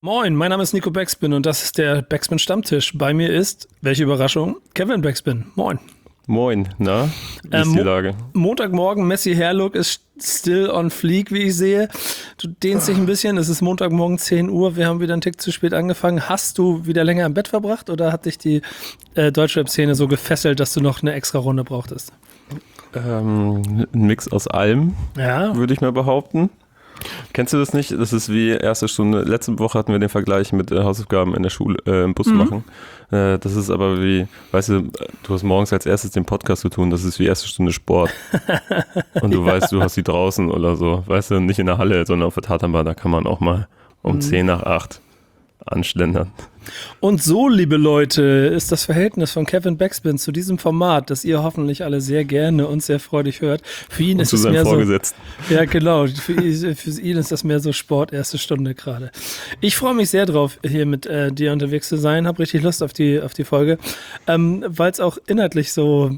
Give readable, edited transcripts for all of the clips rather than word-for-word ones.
Moin, mein Name ist Nico Backspin und das ist der Backspin Stammtisch. Bei mir ist, welche Überraschung, Kevin Backspin. Moin. Moin, na, wie ist die Lage? Montagmorgen, Messi Hairlook ist still on fleek, wie ich sehe. Du dehnst dich ein bisschen, es ist Montagmorgen 10 Uhr, wir haben wieder einen Tick zu spät angefangen. Hast du wieder länger im Bett verbracht oder hat dich die Deutschrap-Szene so gefesselt, dass du noch eine extra Runde brauchtest? Ein Mix aus allem, Ja. würde ich mal behaupten. Kennst du das nicht? Das ist wie erste Stunde. Letzte Woche hatten wir den Vergleich mit Hausaufgaben in der Schule, im Bus machen. Das ist aber wie, weißt du hast morgens als erstes den Podcast zu tun, das ist wie erste Stunde Sport. Und du weißt, du hast die draußen oder so, weißt du, nicht in der Halle, sondern auf der Tatanbahn, da kann man auch mal um 10 nach 8 anschlendern. Und so, liebe Leute, ist das Verhältnis von Kevin Backspin zu diesem Format, das ihr hoffentlich alle sehr gerne und sehr freudig hört. Für ihn ist es mehr so. Ja, genau. Für ihn ist das mehr so Sport, erste Stunde gerade. Ich freue mich sehr drauf, hier mit dir unterwegs zu sein. Habe richtig Lust auf die Folge, weil es auch inhaltlich so.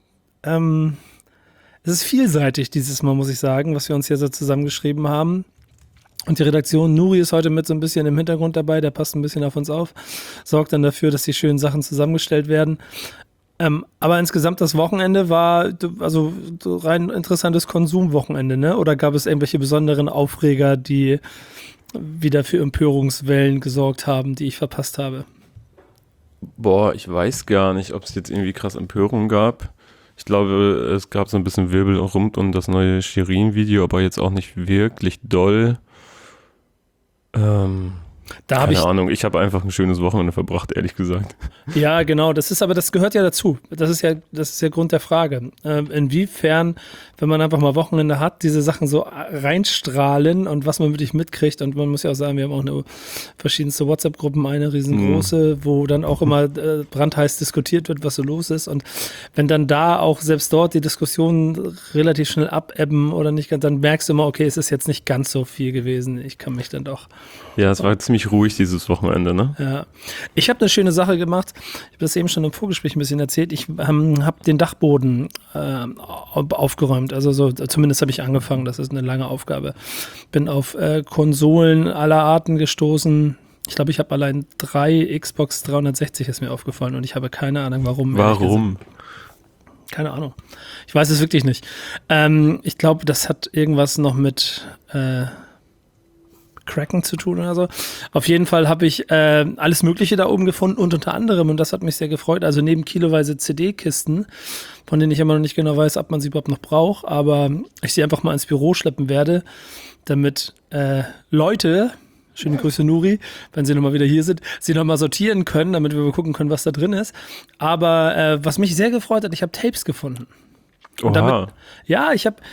Es ist vielseitig dieses Mal, muss ich sagen, was wir uns hier so zusammengeschrieben haben. Und die Redaktion, Nuri ist heute mit so ein bisschen im Hintergrund dabei, der passt ein bisschen auf uns auf, sorgt dann dafür, dass die schönen Sachen zusammengestellt werden. Aber insgesamt das Wochenende war also so rein interessantes Konsumwochenende, ne? Oder gab es irgendwelche besonderen Aufreger, die wieder für Empörungswellen gesorgt haben, die ich verpasst habe? Boah, ich weiß gar nicht, ob es jetzt irgendwie krass Empörung gab. Ich glaube, es gab so ein bisschen Wirbel rund um das neue Shirin-Video, aber jetzt auch nicht wirklich doll. Keine Ahnung, ich habe einfach ein schönes Wochenende verbracht, ehrlich gesagt. Ja, genau, das gehört ja dazu. Das ist ja Grund der Frage. Inwiefern, wenn man einfach mal Wochenende hat, diese Sachen so reinstrahlen und was man wirklich mitkriegt. Und man muss ja auch sagen, wir haben auch verschiedenste WhatsApp-Gruppen, eine riesengroße, wo dann auch immer brandheiß diskutiert wird, was so los ist. Und wenn dann da auch selbst dort die Diskussionen relativ schnell abebben oder nicht, dann merkst du immer, okay, es ist jetzt nicht ganz so viel gewesen. Ich kann mich dann doch... Ja, es war ziemlich ruhig dieses Wochenende, ne? Ja. Ich habe eine schöne Sache gemacht. Ich habe das eben schon im Vorgespräch ein bisschen erzählt. Ich habe den Dachboden aufgeräumt. Also so, zumindest habe ich angefangen. Das ist eine lange Aufgabe. Bin auf Konsolen aller Arten gestoßen. Ich glaube, ich habe allein 3 Xbox 360 ist mir aufgefallen und ich habe keine Ahnung, warum. Warum? Keine Ahnung. Ich weiß es wirklich nicht. Ich glaube, das hat irgendwas noch mit Cracken zu tun oder so. Auf jeden Fall habe ich alles Mögliche da oben gefunden und unter anderem, und das hat mich sehr gefreut, also neben kiloweise CD-Kisten, von denen ich immer noch nicht genau weiß, ob man sie überhaupt noch braucht, aber ich sie einfach mal ins Büro schleppen werde, damit Leute, schöne Grüße Nuri, wenn sie nochmal wieder hier sind, sie nochmal sortieren können, damit wir mal gucken können, was da drin ist. Aber was mich sehr gefreut hat, ich habe Tapes gefunden. Und damit, ja, ich hab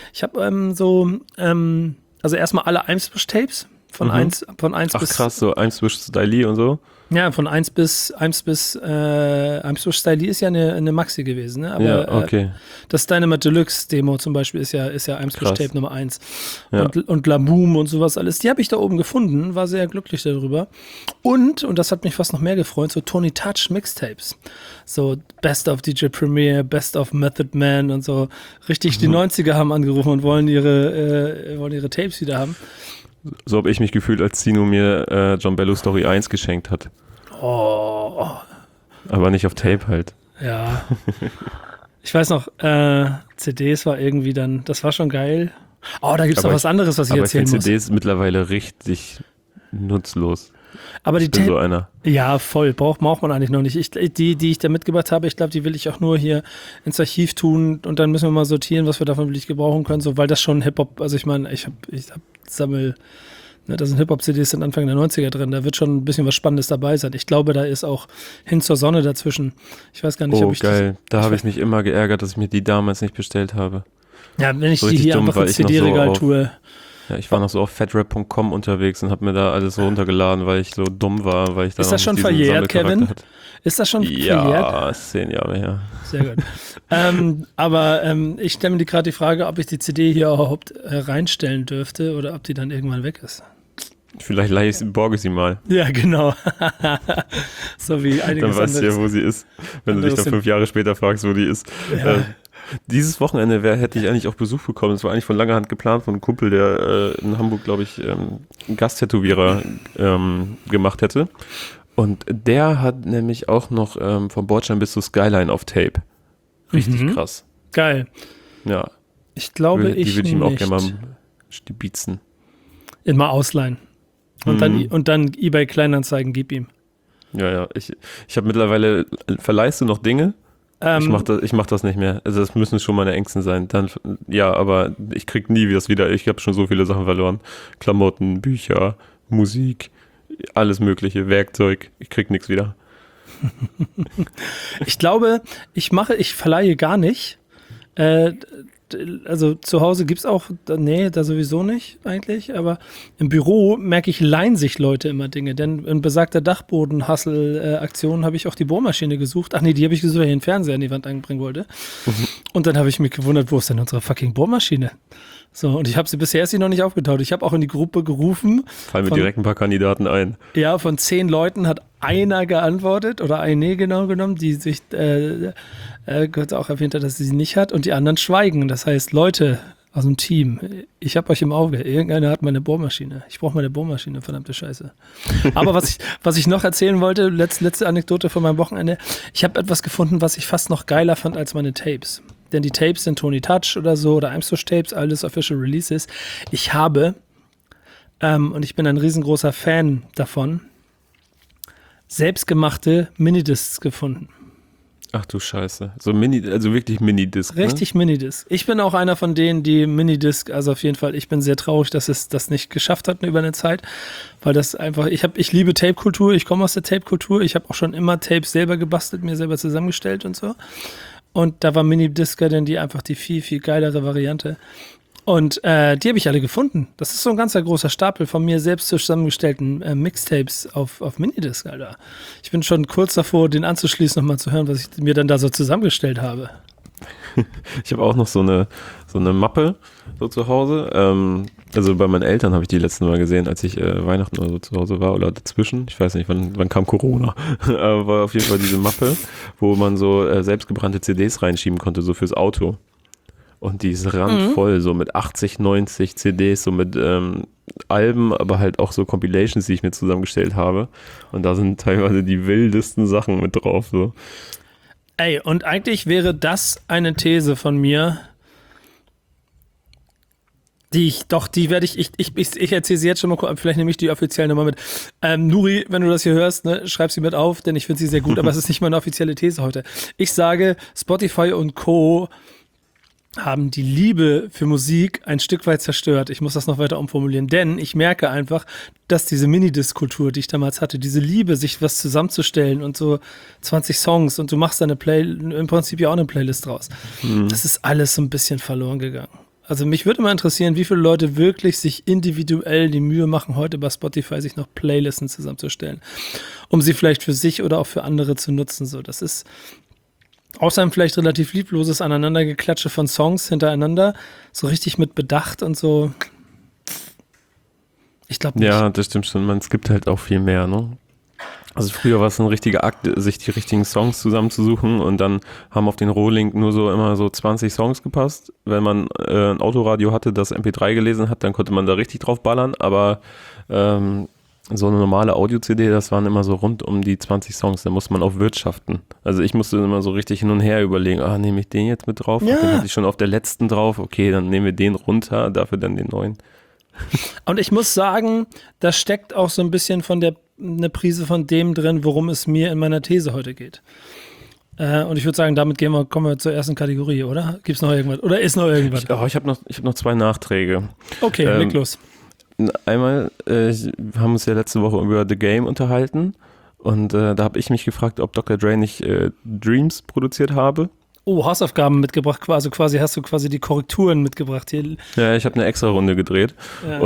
also erstmal alle Eimsbusch-Tapes, von 1 bis... Ach krass, so Eimsbusch Stylie und so? Ja, von 1 bis Eimsbusch Stylie ist ja eine Maxi gewesen, ne? Aber ja, okay. Das Dynamite Deluxe Demo zum Beispiel ist ja Eimsbusch Tape Nummer 1. Ja. Und Laboom und sowas alles, die habe ich da oben gefunden, war sehr glücklich darüber. Und das hat mich fast noch mehr gefreut, so Tony Touch Mixtapes. So Best of DJ Premier, Best of Method Man und so. Richtig, die 90er haben angerufen und wollen ihre Tapes wieder haben. So habe ich mich gefühlt, als Zino mir John Bello Story 1 geschenkt hat. Oh. Aber nicht auf Tape halt. Ja. Ich weiß noch, CDs war irgendwie dann, das war schon geil. Oh, da gibt es noch was anderes, was ich erzählen muss. Aber CDs mittlerweile richtig nutzlos. Aber die so einer. Ja, voll. Braucht man eigentlich noch nicht. Die ich da mitgebracht habe, ich glaube, die will ich auch nur hier ins Archiv tun und dann müssen wir mal sortieren, was wir davon wirklich gebrauchen können, so, weil das schon Hip-Hop, also ich meine, ich sammle, ne, da sind Hip-Hop-CDs sind Anfang der 90er drin, da wird schon ein bisschen was Spannendes dabei sein. Ich glaube, da ist auch Hin zur Sonne dazwischen. Ich weiß gar nicht, ob ich geil. Da habe ich mich immer geärgert, dass ich mir die damals nicht bestellt habe. Ja, wenn ich so die hier dumm, einfach ins CD-Regal tue. Ja, ich war noch so auf fatrap.com unterwegs und habe mir da alles runtergeladen, weil ich so dumm war, weil ich da Ist das schon verjährt, Kevin? Ist das schon verjährt? Ja, 10 Jahre her. Sehr gut. Aber ich stelle mir gerade die Frage, ob ich die CD hier überhaupt reinstellen dürfte oder ob die dann irgendwann weg ist. Vielleicht borge ich sie mal. Ja, genau. So wie einiges dann weißt du ja, wo sie ist. Wenn du dich dann 5 Jahre später fragst, wo die ist. Ja. Dieses Wochenende hätte ich eigentlich auch Besuch bekommen. Es war eigentlich von langer Hand geplant von einem Kumpel, der in Hamburg, glaube ich, einen Gasttätowierer gemacht hätte. Und der hat nämlich auch noch vom Bordstein bis zur Skyline auf Tape. Richtig krass. Geil. Ja. Ich glaube, die würde ich ihm auch gerne mal stibitzen. Immer ausleihen. Und dann eBay Kleinanzeigen gib ihm. Ja. Ich habe mittlerweile, verleihst du noch Dinge? Ich mach das nicht mehr. Also das müssen schon meine Ängsten sein. Dann, ja, aber ich krieg nie das wieder. Ich habe schon so viele Sachen verloren. Klamotten, Bücher, Musik, alles mögliche, Werkzeug. Ich krieg nichts wieder. Ich glaube, ich verleihe gar nicht. Also zu Hause gibt's auch, nee, da sowieso nicht eigentlich, aber im Büro merke ich, leihen sich Leute immer Dinge, denn in besagter Dachboden-Hustle-Aktion habe ich auch die Bohrmaschine gesucht. Ach nee, die habe ich gesucht, weil ich den Fernseher an die Wand anbringen wollte. Und dann habe ich mich gewundert, wo ist denn unsere fucking Bohrmaschine? So, und ich habe sie bisher noch nicht aufgetaucht. Ich habe auch in die Gruppe gerufen. Fallen mir direkt ein paar Kandidaten ein. Ja, von 10 Leuten hat einer geantwortet oder eine genau genommen, die sich Gott auch erwähnt hat, dass sie nicht hat und die anderen schweigen. Das heißt, Leute aus dem Team, ich habe euch im Auge. Irgendeiner hat meine Bohrmaschine. Ich brauche meine Bohrmaschine, verdammte Scheiße. Aber was ich noch erzählen wollte, letzte Anekdote von meinem Wochenende. Ich habe etwas gefunden, was ich fast noch geiler fand als meine Tapes. Denn die Tapes sind Tony Touch oder so oder Eimstoch Tapes, alles Official Releases. Ich habe, und ich bin ein riesengroßer Fan davon, selbstgemachte Minidiscs gefunden. Ach du Scheiße. So also wirklich Minidisc. Richtig, ne? Minidisc. Ich bin auch einer von denen, die Minidisc, also auf jeden Fall, ich bin sehr traurig, dass es das nicht geschafft hat über eine Zeit, weil das einfach, ich liebe Tape-Kultur, ich komme aus der Tape-Kultur, ich habe auch schon immer Tapes selber gebastelt, mir selber zusammengestellt und so. Und da war Minidisc dann die viel, viel geilere Variante. Und die habe ich alle gefunden. Das ist so ein ganzer großer Stapel von mir selbst zusammengestellten Mixtapes auf Minidisc, Alter. Ich bin schon kurz davor, den anzuschließen, nochmal zu hören, was ich mir dann da so zusammengestellt habe. Ich habe auch noch so eine Mappe so zu Hause. Also bei meinen Eltern habe ich die letzten Mal gesehen, als ich Weihnachten oder so zu Hause war oder dazwischen. Ich weiß nicht, wann kam Corona. Aber war auf jeden Fall diese Mappe, wo man so selbstgebrannte CDs reinschieben konnte, so fürs Auto. Und die ist randvoll, so mit 80, 90 CDs, so mit Alben, aber halt auch so Compilations, die ich mir zusammengestellt habe. Und da sind teilweise die wildesten Sachen mit drauf. So. Ey, und eigentlich wäre das eine These von mir, ich erzähle sie jetzt schon mal, vielleicht nehme ich die offiziell nochmal mit. Nuri, wenn du das hier hörst, ne, schreib sie mit auf, denn ich finde sie sehr gut, aber es ist nicht meine offizielle These heute. Ich sage, Spotify und Co. haben die Liebe für Musik ein Stück weit zerstört. Ich muss das noch weiter umformulieren, denn ich merke einfach, dass diese Minidisc-Kultur, die ich damals hatte, diese Liebe, sich was zusammenzustellen und so 20 Songs und du machst da im Prinzip ja auch eine Playlist draus. Das ist alles so ein bisschen verloren gegangen. Also mich würde mal interessieren, wie viele Leute wirklich sich individuell die Mühe machen, heute bei Spotify sich noch Playlisten zusammenzustellen, um sie vielleicht für sich oder auch für andere zu nutzen. So, das ist außer einem vielleicht relativ liebloses Aneinandergeklatsche von Songs hintereinander, so richtig mit Bedacht und so. Ich glaube nicht. Ja, das stimmt schon. Es gibt halt auch viel mehr, ne? Also früher war es ein richtiger Akt, sich die richtigen Songs zusammenzusuchen und dann haben auf den Rohlink nur so immer so 20 Songs gepasst. Wenn man ein Autoradio hatte, das MP3 gelesen hat, dann konnte man da richtig drauf ballern, aber so eine normale Audio-CD, das waren immer so rund um die 20 Songs, da musste man auch wirtschaften. Also ich musste immer so richtig hin und her überlegen, nehme ich den jetzt mit drauf? Ja. Den hatte ich schon auf der letzten drauf, okay, dann nehmen wir den runter, dafür dann den neuen. Und ich muss sagen, da steckt auch so ein bisschen eine Prise von dem drin, worum es mir in meiner These heute geht. Und ich würde sagen, damit kommen wir zur erersten Kategorie, oder? Gibt's noch irgendwas? Oder ist noch irgendwas? Ich habe noch 2 Nachträge. Okay, leg los. Einmal, wir haben uns ja letzte Woche über The Game unterhalten und da habe ich mich gefragt, ob Dr. Dre nicht Dreams produziert habe. Oh, Hausaufgaben mitgebracht, also quasi hast du quasi die Korrekturen mitgebracht hier. Ja, ich habe eine extra Runde gedreht ja.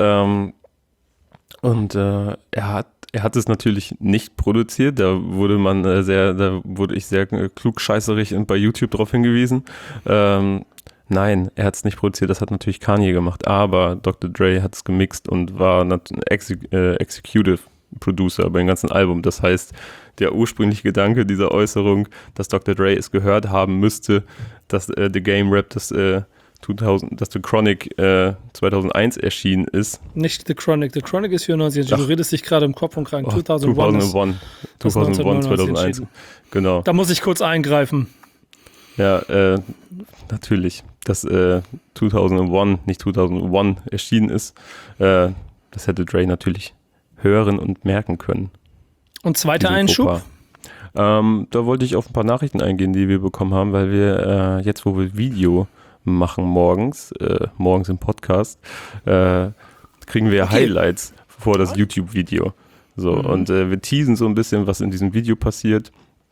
und er hat es natürlich nicht produziert, da wurde ich sehr klugscheißerig und bei YouTube darauf hingewiesen. Nein, er hat es nicht produziert, das hat natürlich Kanye gemacht, aber Dr. Dre hat es gemixt und war Executive Producer bei dem ganzen Album. Das heißt, der ursprüngliche Gedanke dieser Äußerung, dass Dr. Dre es gehört haben müsste, dass The Game Rap, dass The Chronic 2001 erschienen ist. Nicht The Chronic. The Chronic ist 94. Du redest dich gerade im Kopf und Kragen. 2001, 2001. Genau. Da muss ich kurz eingreifen. Ja, natürlich, dass 2001, nicht 2001 erschienen ist, das hätte Dre natürlich hören und merken können. Und zweiter Einschub? Da wollte ich auf ein paar Nachrichten eingehen, die wir bekommen haben, weil wir jetzt, wo wir Video machen morgens im Podcast, kriegen wir Highlights vor das YouTube-Video. So, und wir teasen so ein bisschen, was in diesem Video passiert.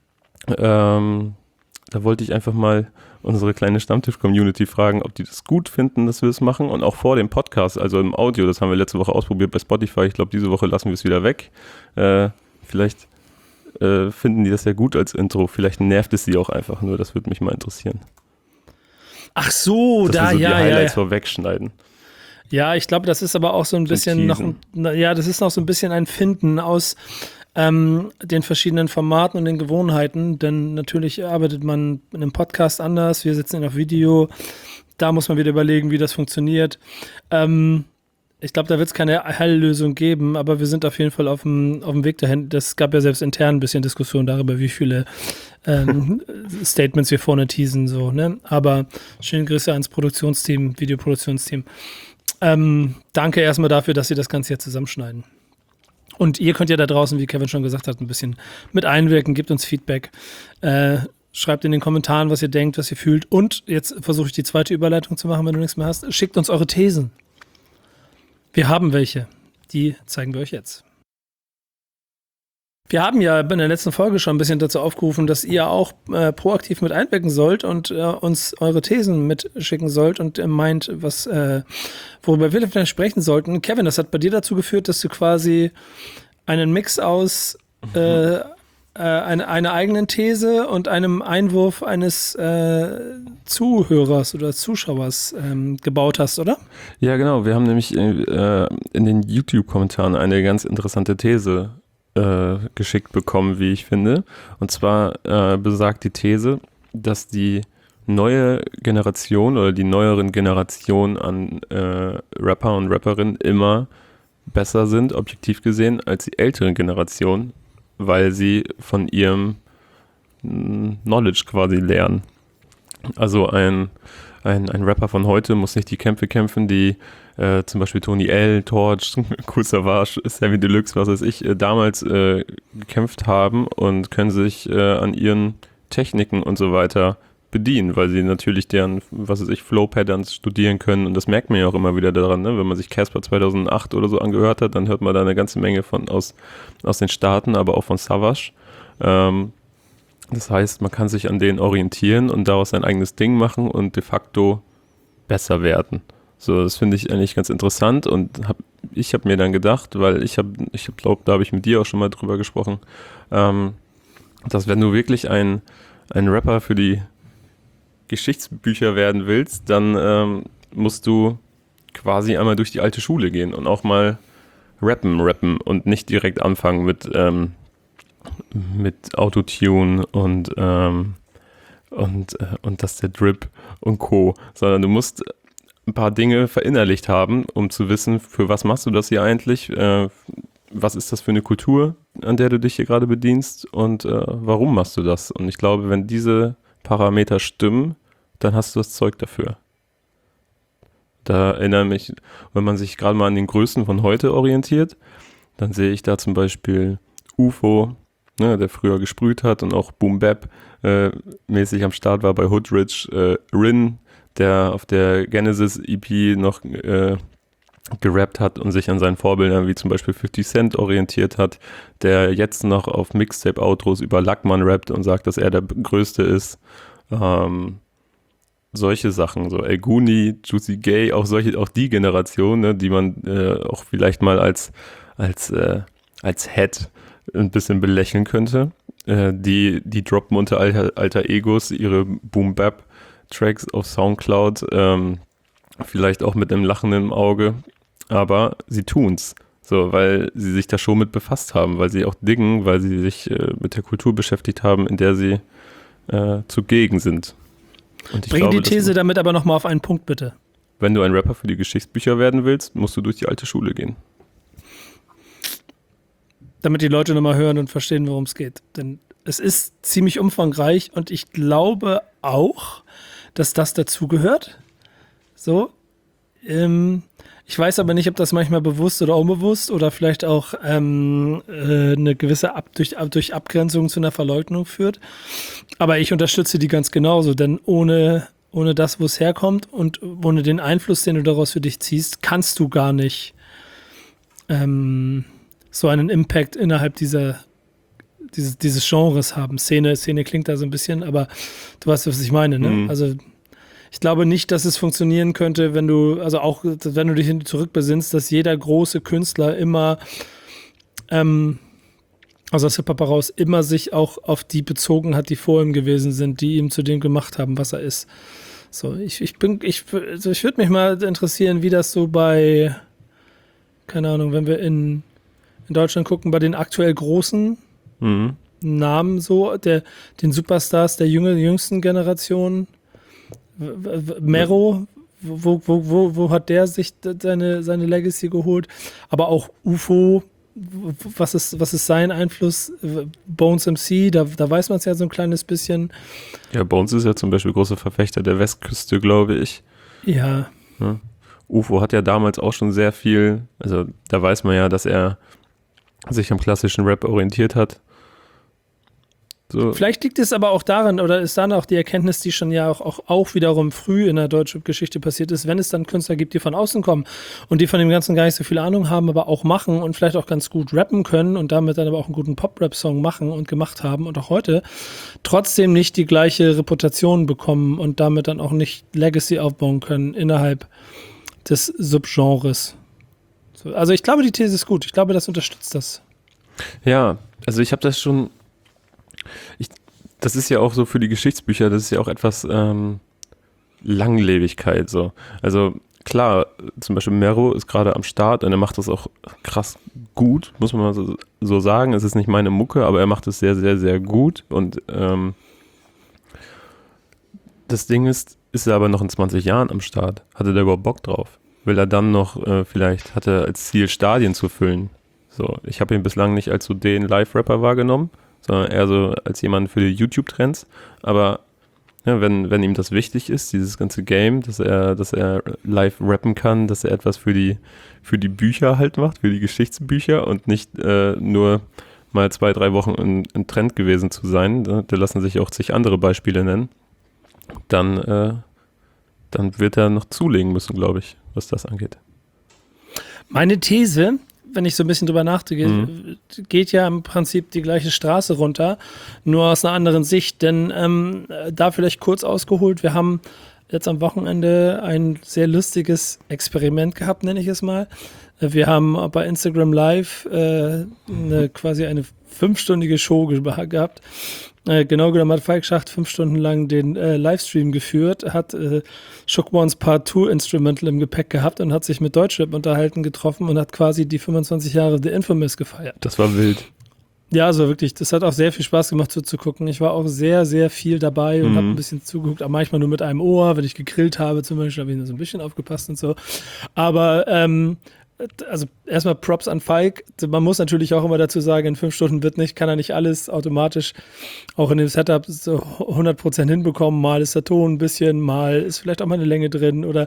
Da wollte ich einfach mal unsere kleine Stammtisch-Community fragen, ob die das gut finden, dass wir das machen. Und auch vor dem Podcast, also im Audio, das haben wir letzte Woche ausprobiert bei Spotify. Ich glaube, diese Woche lassen wir es wieder weg. Vielleicht finden die das ja gut als Intro. Vielleicht nervt es sie auch einfach nur. Das würde mich mal interessieren. Ach so, dass da, wir so ja, die Highlights ja. vorwegschneiden. Ja, ich glaube, das ist aber auch so ein bisschen noch, das ist noch so ein bisschen ein Finden aus den verschiedenen Formaten und den Gewohnheiten, denn natürlich arbeitet man in einem Podcast anders, wir sitzen auf Video, da muss man wieder überlegen, wie das funktioniert. Ich glaube, da wird es keine Heillösung geben, aber wir sind auf jeden Fall auf dem Weg dahin. Das gab ja selbst intern ein bisschen Diskussion darüber, wie viele Statements wir vorne teasen, so, ne? Aber schöne Grüße ans Produktionsteam, Videoproduktionsteam. Danke erstmal dafür, dass Sie das Ganze hier zusammenschneiden. Und ihr könnt ja da draußen, wie Kevin schon gesagt hat, ein bisschen mit einwirken, gebt uns Feedback, schreibt in den Kommentaren, was ihr denkt, was ihr fühlt. Und jetzt versuche ich die zweite Überleitung zu machen, wenn du nichts mehr hast. Schickt uns eure Thesen. Wir haben welche. Die zeigen wir euch jetzt. Wir haben ja in der letzten Folge schon ein bisschen dazu aufgerufen, dass ihr auch proaktiv mit einwirken sollt und uns eure Thesen mitschicken sollt und meint, worüber wir vielleicht sprechen sollten. Kevin, das hat bei dir dazu geführt, dass du quasi einen Mix aus einer eigenen These und einem Einwurf eines Zuhörers oder Zuschauers gebaut hast, oder? Ja, genau. Wir haben nämlich in den YouTube-Kommentaren eine ganz interessante These geschickt bekommen, wie ich finde. Und zwar besagt die These, dass die neue Generation oder die neueren Generationen an Rapper und Rapperinnen immer besser sind, objektiv gesehen, als die älteren Generationen, weil sie von ihrem Knowledge quasi lernen. Also ein Rapper von heute muss nicht die Kämpfe kämpfen, die zum Beispiel Tony L., Torch, Kool Savas, Sammy Deluxe, was weiß ich, damals gekämpft haben und können sich an ihren Techniken und so weiter bedienen, weil sie natürlich deren, was weiß ich, Flow-Patterns studieren können, und das merkt man ja auch immer wieder daran, ne? Wenn man sich Casper 2008 oder so angehört hat, dann hört man da eine ganze Menge von aus den Staaten, aber auch von Savas. Das heißt, man kann sich an denen orientieren und daraus sein eigenes Ding machen und de facto besser werden. So, das finde ich eigentlich ganz interessant, und ich habe mir dann gedacht, weil ich glaube, da habe ich mit dir auch schon mal drüber gesprochen, dass wenn du wirklich ein Rapper für die Geschichtsbücher werden willst, dann musst du quasi einmal durch die alte Schule gehen und auch mal rappen und nicht direkt anfangen mit Autotune und dass der Drip und Co., sondern du musst ein paar Dinge verinnerlicht haben, um zu wissen, für was machst du das hier eigentlich, was ist das für eine Kultur, an der du dich hier gerade bedienst, und warum machst du das? Und ich glaube, wenn diese Parameter stimmen, dann hast du das Zeug dafür. Da erinnere mich, wenn man sich gerade mal an den Größen von heute orientiert, dann sehe ich da zum Beispiel UFO, ne, der früher gesprüht hat und auch Boom Bap mäßig am Start war bei Hoodrich, Rin, der auf der Genesis EP noch gerappt hat und sich an seinen Vorbildern wie zum Beispiel 50 Cent orientiert hat, der jetzt noch auf Mixtape-Outros über Lackmann rappt und sagt, dass er der Größte ist. Solche Sachen, so El Guni, Juicy Gay, auch die Generation, ne, die man auch vielleicht mal als Head ein bisschen belächeln könnte. Die droppen unter alter Egos ihre Boom-Bap-Tracks auf Soundcloud, vielleicht auch mit einem lachenden Auge, aber sie tun's. So, weil sie sich da schon mit befasst haben, weil sie auch diggen, weil sie sich mit der Kultur beschäftigt haben, in der sie zugegen sind. Und ich Bring glaube, die These damit aber nochmal auf einen Punkt, bitte. wenn du ein Rapper für die Geschichtsbücher werden willst, musst du durch die alte Schule gehen. Damit die Leute nochmal hören und verstehen, worum es geht. Denn es ist ziemlich umfangreich und ich glaube auch, dass das dazugehört. So. Ich weiß aber nicht, ob das manchmal bewusst oder unbewusst oder vielleicht auch eine gewisse durch Abgrenzung zu einer Verleugnung führt. Aber ich unterstütze die ganz genauso, denn ohne das, wo es herkommt und ohne den Einfluss, den du daraus für dich ziehst, kannst du gar nicht so einen Impact innerhalb dieses Genres haben. Szene klingt da so ein bisschen, aber du weißt, was ich meine, ne? Mhm. Also ich glaube nicht, dass es funktionieren könnte, wenn du dich zurückbesinnst, dass jeder große Künstler immer, also aus Hip-Hop heraus, immer sich auch auf die bezogen hat, die vor ihm gewesen sind, die ihm zu dem gemacht haben, was er ist. So, ich würde mich mal interessieren, wie das so bei, keine Ahnung, wenn wir in Deutschland gucken, bei den aktuell großen Namen so, den Superstars der jüngsten Generation, Mero, wo hat der sich seine Legacy geholt? Aber auch UFO, was ist sein Einfluss? Bones MC, da weiß man es ja so ein kleines bisschen. Ja, Bones ist ja zum Beispiel großer Verfechter der Westküste, glaube ich. Ja. UFO hat ja damals auch schon sehr viel, also da weiß man ja, dass er sich am klassischen Rap orientiert hat. So. Vielleicht liegt es aber auch daran, oder ist dann auch die Erkenntnis, die schon ja auch wiederum früh in der deutschen Geschichte passiert ist, wenn es dann Künstler gibt, die von außen kommen und die von dem Ganzen gar nicht so viel Ahnung haben, aber auch machen und vielleicht auch ganz gut rappen können und damit dann aber auch einen guten Pop-Rap-Song machen und gemacht haben und auch heute trotzdem nicht die gleiche Reputation bekommen und damit dann auch nicht Legacy aufbauen können innerhalb des Subgenres. So, also ich glaube, die These ist gut. Ich glaube, das unterstützt das. Ja, also ich habe das schon. Das ist ja auch so für die Geschichtsbücher, das ist ja auch etwas Langlebigkeit so. Also klar, zum Beispiel Mero ist gerade am Start und er macht das auch krass gut, muss man mal so sagen. Es ist nicht meine Mucke, aber er macht es sehr, sehr, sehr gut und das Ding ist er aber noch in 20 Jahren am Start? Hatte der überhaupt Bock drauf? Will er dann noch hat er als Ziel Stadien zu füllen? So, ich habe ihn bislang nicht als so den Live-Rapper wahrgenommen, sondern eher so als jemand für die YouTube-Trends. Aber ja, wenn ihm das wichtig ist, dieses ganze Game, dass er live rappen kann, dass er etwas für die Bücher halt macht, für die Geschichtsbücher und nicht nur mal 2-3 Wochen in Trend gewesen zu sein, da lassen sich auch zig andere Beispiele nennen, dann wird er noch zulegen müssen, glaube ich, was das angeht. Meine These, wenn ich so ein bisschen drüber nachdenke, geht ja im Prinzip die gleiche Straße runter, nur aus einer anderen Sicht. Denn da vielleicht kurz ausgeholt, wir haben jetzt am Wochenende ein sehr lustiges Experiment gehabt, nenne ich es mal. Wir haben bei Instagram Live quasi eine 5-stündige Show gehabt. Genau genommen hat Falk Schacht 5 Stunden lang den Livestream geführt, hat Shook Ones Part 2 Instrumental im Gepäck gehabt und hat sich mit Deutschrap unterhalten, getroffen und hat quasi die 25 Jahre The Infamous gefeiert. Das war wild. Ja, also wirklich, das hat auch sehr viel Spaß gemacht zuzugucken. Ich war auch sehr, sehr viel dabei und habe ein bisschen zugeguckt, aber manchmal nur mit einem Ohr, wenn ich gegrillt habe zum Beispiel, habe ich nur so ein bisschen aufgepasst und so. Aber also erstmal Props an Falk. Man muss natürlich auch immer dazu sagen, in 5 Stunden kann er nicht alles automatisch auch in dem Setup so 100% hinbekommen. Mal ist der Ton ein bisschen, mal ist vielleicht auch mal eine Länge drin oder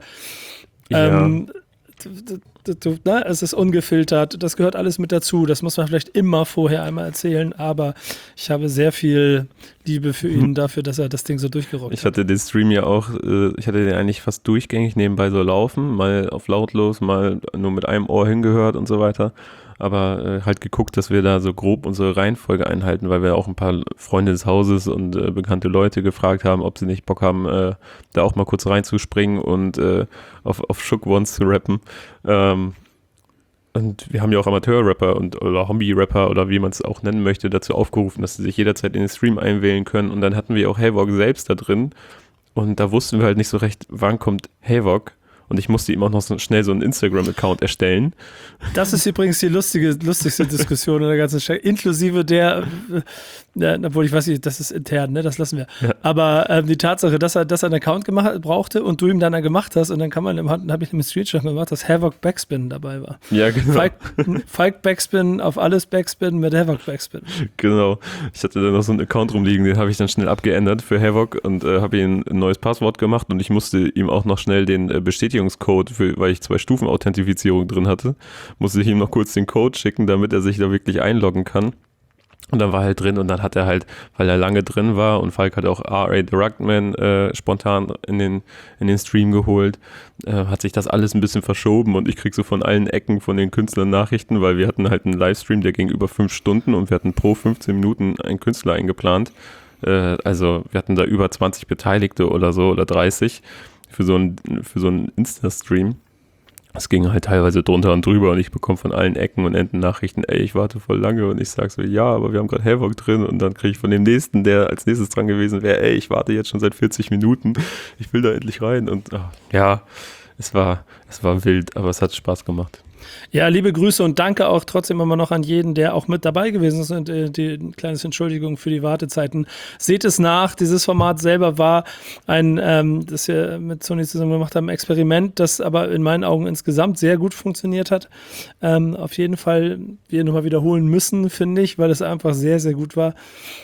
es ist ungefiltert. Das gehört alles mit dazu. Das muss man vielleicht immer vorher einmal erzählen, aber ich habe sehr viel Liebe für ihn dafür, dass er das Ding so durchgerockt hat. Ich hatte den Stream ja auch, ich hatte den eigentlich fast durchgängig nebenbei so laufen, mal auf lautlos, mal nur mit einem Ohr hingehört und so weiter. Aber halt geguckt, dass wir da so grob unsere Reihenfolge einhalten, weil wir auch ein paar Freunde des Hauses und bekannte Leute gefragt haben, ob sie nicht Bock haben, da auch mal kurz reinzuspringen und auf Shook Ones zu rappen. Und wir haben ja auch Amateur-Rapper oder Hobby-Rapper oder wie man es auch nennen möchte, dazu aufgerufen, dass sie sich jederzeit in den Stream einwählen können. Und dann hatten wir auch Havok selbst da drin. Und da wussten wir halt nicht so recht, wann kommt Havok und ich musste ihm auch noch schnell so einen Instagram-Account erstellen. Das ist übrigens die lustigste Diskussion in der ganzen Strecke, inklusive obwohl ich weiß nicht, das ist intern, ne, das lassen wir. Ja. Aber die Tatsache, dass er einen Account brauchte und du ihm dann gemacht hast und dann habe ich einen Screenshot gemacht, dass Havoc Backspin dabei war. Ja, genau. Falk Backspin auf alles Backspin mit Havoc Backspin. Genau. Ich hatte da noch so einen Account rumliegen, den habe ich dann schnell abgeändert für Havoc und habe ihm ein neues Passwort gemacht und ich musste ihm auch noch schnell den Bestätigungscode, weil ich 2-Stufen-Authentifizierung drin hatte, musste ich ihm noch kurz den Code schicken, damit er sich da wirklich einloggen kann. Und dann war er halt drin und dann hat er halt, weil er lange drin war und Falk hat auch R.A. The Ruggedman spontan in den Stream geholt, hat sich das alles ein bisschen verschoben und ich krieg so von allen Ecken von den Künstlern Nachrichten, weil wir hatten halt einen Livestream, der ging über 5 Stunden und wir hatten pro 15 Minuten einen Künstler eingeplant. Also wir hatten da über 20 Beteiligte oder so oder 30 für so einen Insta-Stream. Es ging halt teilweise drunter und drüber und ich bekomme von allen Ecken und Enden Nachrichten, ey, ich warte voll lange und ich sag so, ja, aber wir haben gerade Havoc drin und dann kriege ich von dem Nächsten, der als nächstes dran gewesen wäre, ey, ich warte jetzt schon seit 40 Minuten, ich will da endlich rein und ja, es war wild, aber es hat Spaß gemacht. Ja, liebe Grüße und danke auch trotzdem immer noch an jeden, der auch mit dabei gewesen ist und die kleines Entschuldigung für die Wartezeiten. Seht es nach, dieses Format selber war das wir mit Sony zusammen gemacht haben, ein Experiment, das aber in meinen Augen insgesamt sehr gut funktioniert hat. Auf jeden Fall wir nochmal wiederholen müssen, finde ich, weil es einfach sehr, sehr gut war.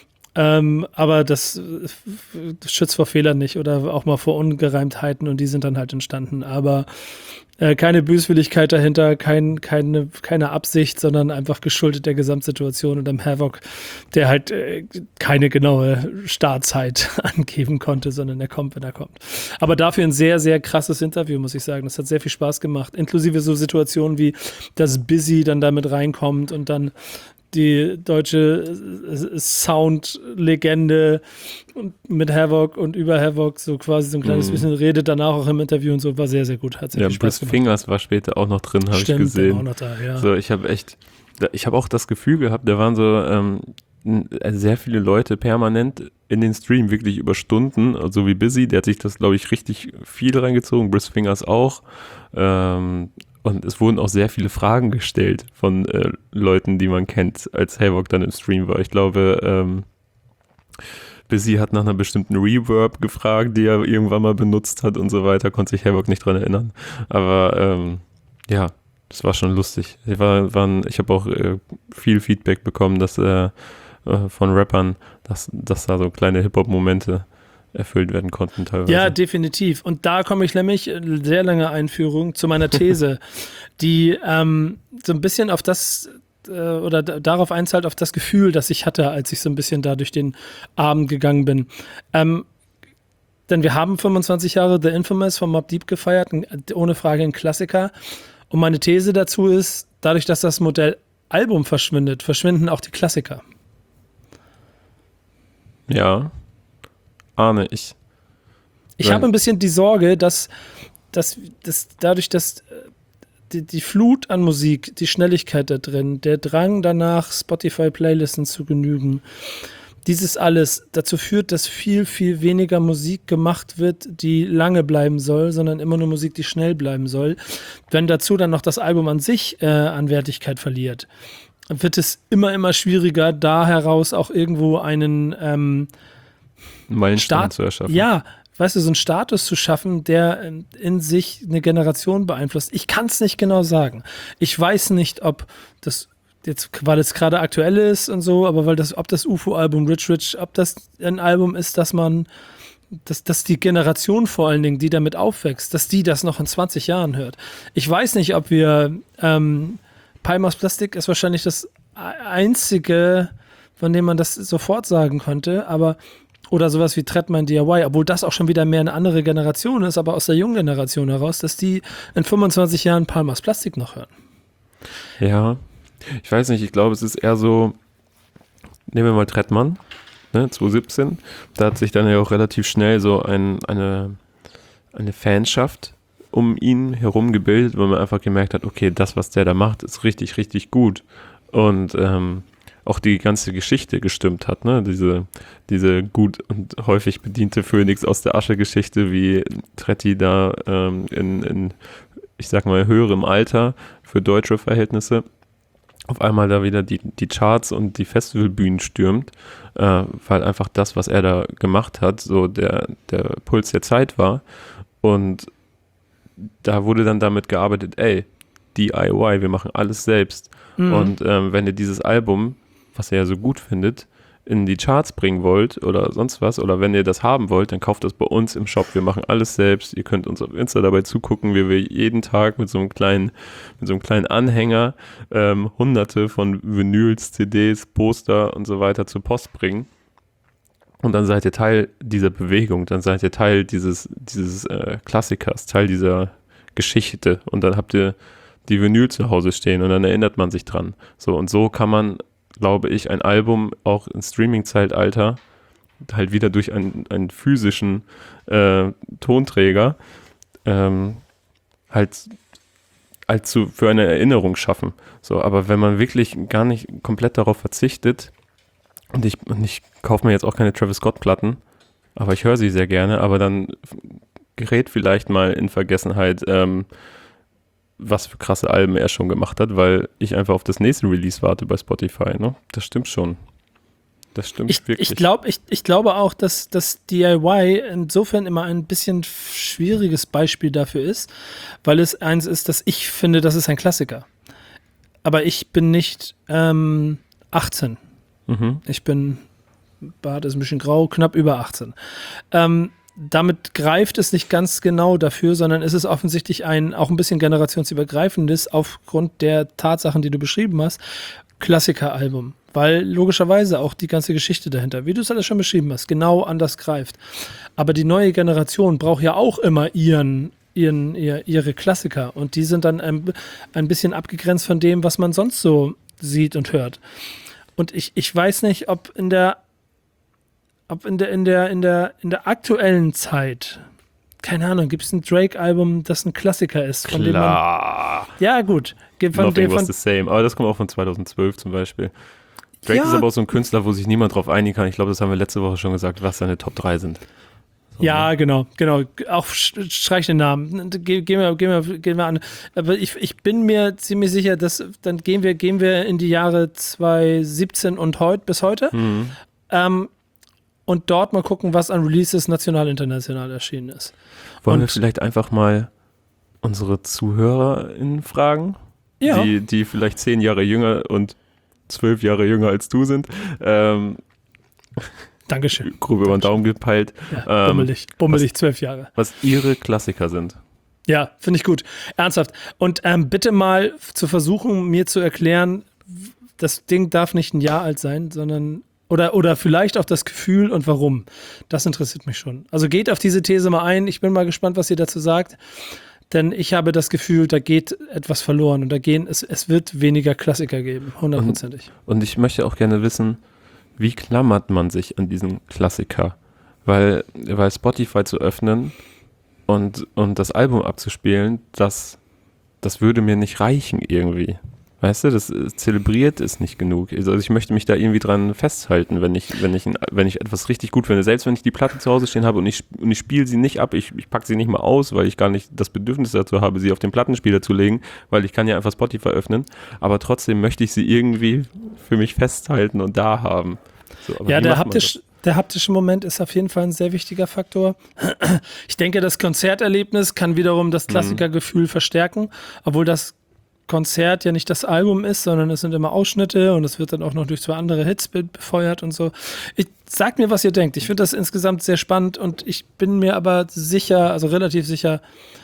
Aber das schützt vor Fehlern nicht oder auch mal vor Ungereimtheiten und die sind dann halt entstanden. Aber keine Böswilligkeit dahinter, keine Absicht, sondern einfach geschuldet der Gesamtsituation und am Havoc, der halt keine genaue Startzeit angeben konnte, sondern er kommt, wenn er kommt. Aber dafür ein sehr, sehr krasses Interview, muss ich sagen. Das hat sehr viel Spaß gemacht, inklusive so Situationen wie, dass Busy dann damit reinkommt und dann die deutsche Sound-Legende mit Havoc und über Havoc so quasi so ein kleines bisschen redet, danach auch im Interview und so, war sehr, sehr gut. Hat sehr viel Spaß gemacht. Fingers war später auch noch drin, habe ich gesehen. Der war auch noch da, ja. So, ich habe auch das Gefühl gehabt, da waren so sehr viele Leute permanent in den Stream, wirklich über Stunden, so wie Busy, der hat sich das, glaube ich, richtig viel reingezogen, Brice Fingers auch, und es wurden auch sehr viele Fragen gestellt von Leuten, die man kennt, als Havoc dann im Stream war. Ich glaube, Busy hat nach einer bestimmten Reverb gefragt, die er irgendwann mal benutzt hat und so weiter, konnte sich Havoc nicht dran erinnern. Aber ja, das war schon lustig. Ich habe auch viel Feedback bekommen, dass von Rappern, dass da so kleine Hip-Hop-Momente erfüllt werden konnten teilweise. Ja, definitiv. Und da komme ich nämlich, sehr lange Einführung, zu meiner These, die so ein bisschen auf das oder darauf einzahlt, auf das Gefühl, das ich hatte, als ich so ein bisschen da durch den Abend gegangen bin. Denn wir haben 25 Jahre The Infamous von Mobb Deep gefeiert, ohne Frage ein Klassiker. Und meine These dazu ist, dadurch, dass das Modell Album verschwindet, verschwinden auch die Klassiker. Ja, ahne ich. Ich habe ein bisschen die Sorge, dass dadurch, dass die Flut an Musik, die Schnelligkeit da drin, der Drang danach, Spotify-Playlisten zu genügen, dieses alles dazu führt, dass viel, viel weniger Musik gemacht wird, die lange bleiben soll, sondern immer nur Musik, die schnell bleiben soll. Wenn dazu dann noch das Album an sich an Wertigkeit verliert, wird es immer schwieriger, da heraus auch irgendwo einen Meilenstein zu erschaffen. Ja, weißt du, so einen Status zu schaffen, der in sich eine Generation beeinflusst. Ich kann es nicht genau sagen. Ich weiß nicht, ob das jetzt, weil es gerade aktuell ist und so, aber ob das UFO-Album Rich, ob das ein Album ist, dass die Generation vor allen Dingen, die damit aufwächst, dass die das noch in 20 Jahren hört. Ich weiß nicht, ob wir Palmas Plastik ist wahrscheinlich das einzige, von dem man das sofort sagen könnte, aber oder sowas wie Treadman DIY, obwohl das auch schon wieder mehr eine andere Generation ist, aber aus der jungen Generation heraus, dass die in 25 Jahren Palmas Plastik noch hören. Ja, ich weiß nicht, ich glaube, es ist eher so, nehmen wir mal Treadman, ne, 2017, da hat sich dann ja auch relativ schnell so eine Fanschaft um ihn herum gebildet, weil man einfach gemerkt hat, okay, das, was der da macht, ist richtig, richtig gut. Und auch die ganze Geschichte gestimmt hat, ne? Diese gut und häufig bediente Phönix aus der Asche-Geschichte, wie Tretti da in, ich sag mal, höherem Alter für deutsche Verhältnisse auf einmal da wieder die Charts und die Festivalbühnen stürmt, weil einfach das, was er da gemacht hat, so der Puls der Zeit war. Und da wurde dann damit gearbeitet, ey, DIY, wir machen alles selbst. Und wenn ihr dieses Album, was ihr ja so gut findet, in die Charts bringen wollt oder sonst was, oder wenn ihr das haben wollt, dann kauft das bei uns im Shop. Wir machen alles selbst. Ihr könnt uns auf Insta dabei zugucken, wie wir jeden Tag mit so einem kleinen Anhänger hunderte von Vinyls, CDs, Poster und so weiter zur Post bringen. Und dann seid ihr Teil dieser Bewegung, dann seid ihr Teil dieses Klassikers, Teil dieser Geschichte. Und dann habt ihr die Vinyl zu Hause stehen und dann erinnert man sich dran. So, und so kann man, glaube ich, ein Album auch im Streaming-Zeitalter halt wieder durch einen physischen Tonträger für eine Erinnerung schaffen. So, aber wenn man wirklich gar nicht komplett darauf verzichtet, und ich kaufe mir jetzt auch keine Travis Scott-Platten, aber ich höre sie sehr gerne, aber dann gerät vielleicht mal in Vergessenheit, was für krasse Alben er schon gemacht hat, weil ich einfach auf das nächste Release warte bei Spotify. Ne? Das stimmt schon. Das stimmt wirklich. Ich glaube auch, dass das DIY insofern immer ein bisschen schwieriges Beispiel dafür ist, weil es eins ist, dass ich finde, das ist ein Klassiker. Aber ich bin nicht 18. Ich bin, Bart ist ein bisschen grau, knapp über 18. Damit greift es nicht ganz genau dafür, sondern es ist offensichtlich auch ein bisschen generationsübergreifendes, aufgrund der Tatsachen, die du beschrieben hast, Klassikeralbum. Weil logischerweise auch die ganze Geschichte dahinter, wie du es alles schon beschrieben hast, genau anders greift. Aber die neue Generation braucht ja auch immer ihre Klassiker und die sind dann ein bisschen abgegrenzt von dem, was man sonst so sieht und hört. Und ich weiß nicht, ob in der aktuellen Zeit, keine Ahnung, gibt es ein Drake-Album, das ein Klassiker ist? Von Klar. Dem man, ja, gut. Nothing was the same. Aber das kommt auch von 2012 zum Beispiel. Drake ist aber auch so ein Künstler, wo sich niemand drauf einigen kann. Ich glaube, das haben wir letzte Woche schon gesagt, was seine Top 3 sind. So, ja, ne? Genau. Auch streich den Namen. Gehen wir an. Aber ich bin mir ziemlich sicher, dass dann gehen wir in die Jahre 2017 und bis heute. Und dort mal gucken, was an Releases national, international erschienen ist. Wollen wir vielleicht einfach mal unsere ZuhörerInnen fragen? Ja. Die vielleicht 10 Jahre jünger und 12 Jahre jünger als du sind. Dankeschön. Grob über den Daumen gepeilt. Ja, bummelig 12 Jahre. Was ihre Klassiker sind. Ja, finde ich gut. Ernsthaft. Und bitte mal zu versuchen, mir zu erklären, das Ding darf nicht ein Jahr alt sein, sondern oder vielleicht auch das Gefühl und warum. Das interessiert mich schon. Also geht auf diese These mal ein. Ich bin mal gespannt, was ihr dazu sagt. Denn ich habe das Gefühl, da geht etwas verloren. Und es wird weniger Klassiker geben. 100%. Und ich möchte auch gerne wissen, wie klammert man sich an diesen Klassiker? Weil Spotify zu öffnen und das Album abzuspielen, das würde mir nicht reichen irgendwie. Weißt du, das zelebriert ist nicht genug. Also ich möchte mich da irgendwie dran festhalten, wenn ich etwas richtig gut finde. Selbst wenn ich die Platte zu Hause stehen habe und ich spiele sie nicht ab, ich packe sie nicht mal aus, weil ich gar nicht das Bedürfnis dazu habe, sie auf den Plattenspieler zu legen, weil ich kann ja einfach Spotify öffnen. Aber trotzdem möchte ich sie irgendwie für mich festhalten und da haben. So, ja, der haptische Moment ist auf jeden Fall ein sehr wichtiger Faktor. Ich denke, das Konzerterlebnis kann wiederum das Klassikergefühl verstärken, obwohl das Konzert ja nicht das Album ist, sondern es sind immer Ausschnitte und es wird dann auch noch durch 2 andere Hits befeuert und so. Sagt mir, was ihr denkt. Ich finde das insgesamt sehr spannend und ich bin mir aber sicher, also relativ sicher,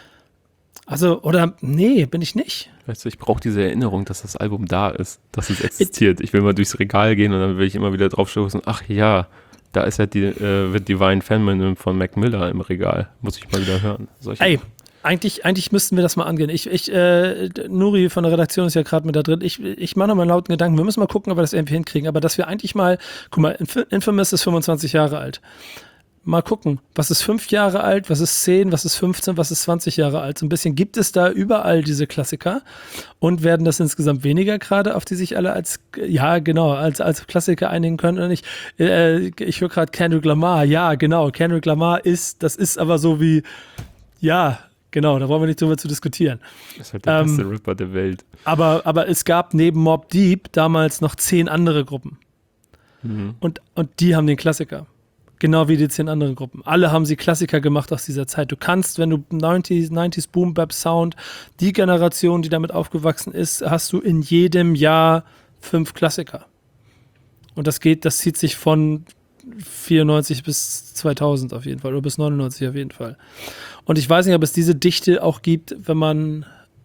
bin ich nicht. Weißt du, ich brauche diese Erinnerung, dass das Album da ist, dass es existiert. Ich will mal durchs Regal gehen und dann will ich immer wieder drauf stoßen, ach ja, da ist ja wird Divine Feminine von Mac Miller im Regal. Muss ich mal wieder hören. Eigentlich müssten wir das mal angehen. Nuri von der Redaktion ist ja gerade mit da drin. Ich mache noch mal einen lauten Gedanken. Wir müssen mal gucken, ob wir das irgendwie hinkriegen. Aber dass wir eigentlich mal, guck mal, Infamous ist 25 Jahre alt. mal gucken, was ist 5 Jahre alt, was ist 10, was ist 15, was ist 20 Jahre alt. So ein bisschen gibt es da überall diese Klassiker und werden das insgesamt weniger gerade, auf die sich alle als Klassiker einigen können oder nicht. Ich höre gerade Kendrick Lamar, ja genau, Kendrick Lamar das ist aber so wie, ja, genau, da brauchen wir nicht drüber zu diskutieren. Das ist halt der beste Rapper der Welt. Aber es gab neben Mobb Deep damals noch 10 andere Gruppen. Und die haben den Klassiker. Genau wie die 10 anderen Gruppen. Alle haben sie Klassiker gemacht aus dieser Zeit. Du kannst, wenn du 90s Boom Bap Sound, die Generation, die damit aufgewachsen ist, hast du in jedem Jahr 5 Klassiker. Und das zieht sich von 94 bis 2000 auf jeden Fall oder bis 99 auf jeden Fall. Und ich weiß nicht, ob es diese Dichte auch gibt, wenn man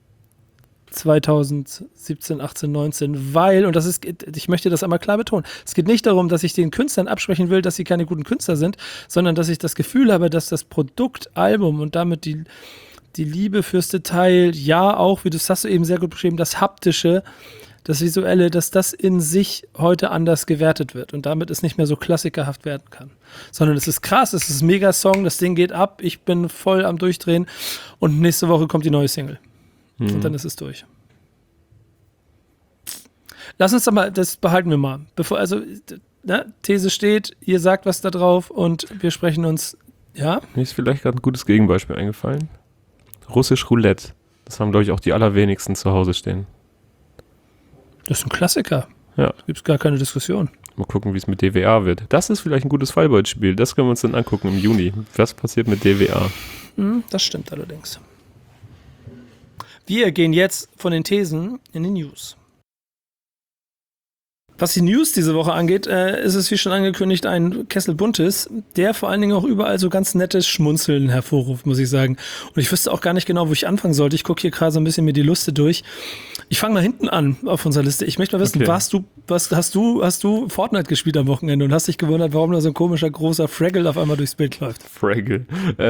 2017, 18, 19, weil, und ich möchte das einmal klar betonen, es geht nicht darum, dass ich den Künstlern absprechen will, dass sie keine guten Künstler sind, sondern dass ich das Gefühl habe, dass das Produktalbum und damit die Liebe fürs Detail, ja auch, wie das hast du eben sehr gut beschrieben, das Haptische, das Visuelle, dass das in sich heute anders gewertet wird und damit es nicht mehr so klassikerhaft werden kann. Sondern es ist krass, es ist ein Mega-Song, das Ding geht ab, ich bin voll am Durchdrehen und nächste Woche kommt die neue Single. Und dann ist es durch. Lass uns doch mal, das behalten wir mal. These steht, ihr sagt was da drauf und wir sprechen uns, ja? Mir ist vielleicht gerade ein gutes Gegenbeispiel eingefallen. Russisch Roulette. Das haben, glaube ich, auch die allerwenigsten zu Hause stehen. Das ist ein Klassiker. Ja. Da gibt es gar keine Diskussion. Mal gucken, wie es mit DWA wird. Das ist vielleicht ein gutes Fallbeispiel. Das können wir uns dann angucken im Juni. Was passiert mit DWA? Das stimmt allerdings. Wir gehen jetzt von den Thesen in die News. Was die News diese Woche angeht, ist es wie schon angekündigt ein Kessel Buntes, der vor allen Dingen auch überall so ganz nettes Schmunzeln hervorruft, muss ich sagen. Und ich wüsste auch gar nicht genau, wo ich anfangen sollte. Ich gucke hier gerade so ein bisschen mir die Liste durch. Ich fange mal hinten an auf unserer Liste. Ich möchte mal wissen, hast du Fortnite gespielt am Wochenende und hast dich gewundert, warum da so ein komischer, großer Fraggle auf einmal durchs Bild läuft? Fraggle.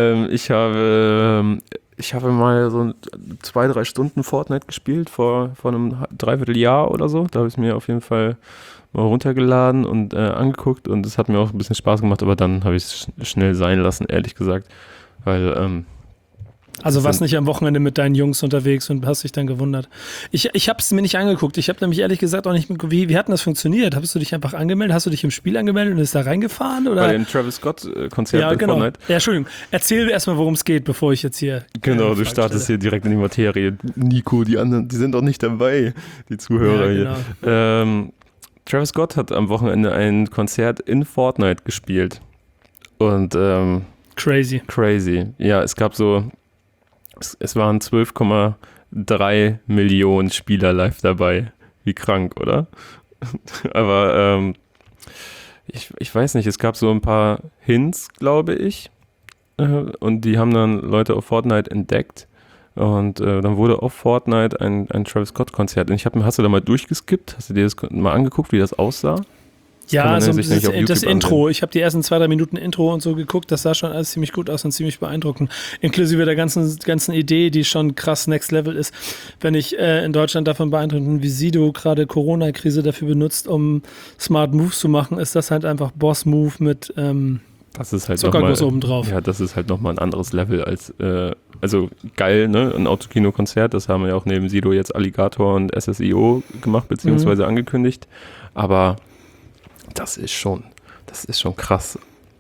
Ich habe mal so 2-3 Stunden Fortnite gespielt vor einem Dreivierteljahr oder so. Da habe ich es mir auf jeden Fall mal runtergeladen und angeguckt und es hat mir auch ein bisschen Spaß gemacht, aber dann habe ich es schnell sein lassen, ehrlich gesagt. Weil also warst nicht am Wochenende mit deinen Jungs unterwegs und hast dich dann gewundert. Ich habe es mir nicht angeguckt. Ich habe nämlich ehrlich gesagt auch nicht, wie hat denn das funktioniert? Hast du dich einfach angemeldet? Hast du dich im Spiel angemeldet und bist da reingefahren? Oder? Bei dem Travis Scott-Konzert ja, bei genau. Fortnite. Ja, Entschuldigung. Erzähl erstmal, worum es geht, bevor ich jetzt hier... Genau, du startest hier direkt in die Materie. Nico, die anderen, die sind doch nicht dabei, die Zuhörer ja, genau. hier. Travis Scott hat am Wochenende ein Konzert in Fortnite gespielt. Und crazy. Ja, es gab so... Es waren 12,3 Millionen Spieler live dabei. Wie krank, oder? Aber ich weiß nicht, es gab so ein paar Hints, glaube ich. Und die haben dann Leute auf Fortnite entdeckt. Und dann wurde auf Fortnite ein Travis Scott-Konzert. Und hast du da mal durchgeskippt? Hast du dir das mal angeguckt, wie das aussah? Ja, also das Intro. Ich habe die ersten 2-3 Minuten Intro und so geguckt. Das sah schon alles ziemlich gut aus und ziemlich beeindruckend. Inklusive der ganzen Idee, die schon krass Next Level ist. Wenn ich in Deutschland davon beeindruckt bin, wie Sido gerade Corona-Krise dafür benutzt, um Smart Moves zu machen, ist das halt einfach Boss-Move mit das ist halt Zuckerguss obendrauf. Ja, das ist halt nochmal ein anderes Level als, also geil, ne? Ein Autokino-Konzert, das haben wir ja auch neben Sido jetzt Alligator und SSIO gemacht, beziehungsweise angekündigt. Aber das ist schon krass.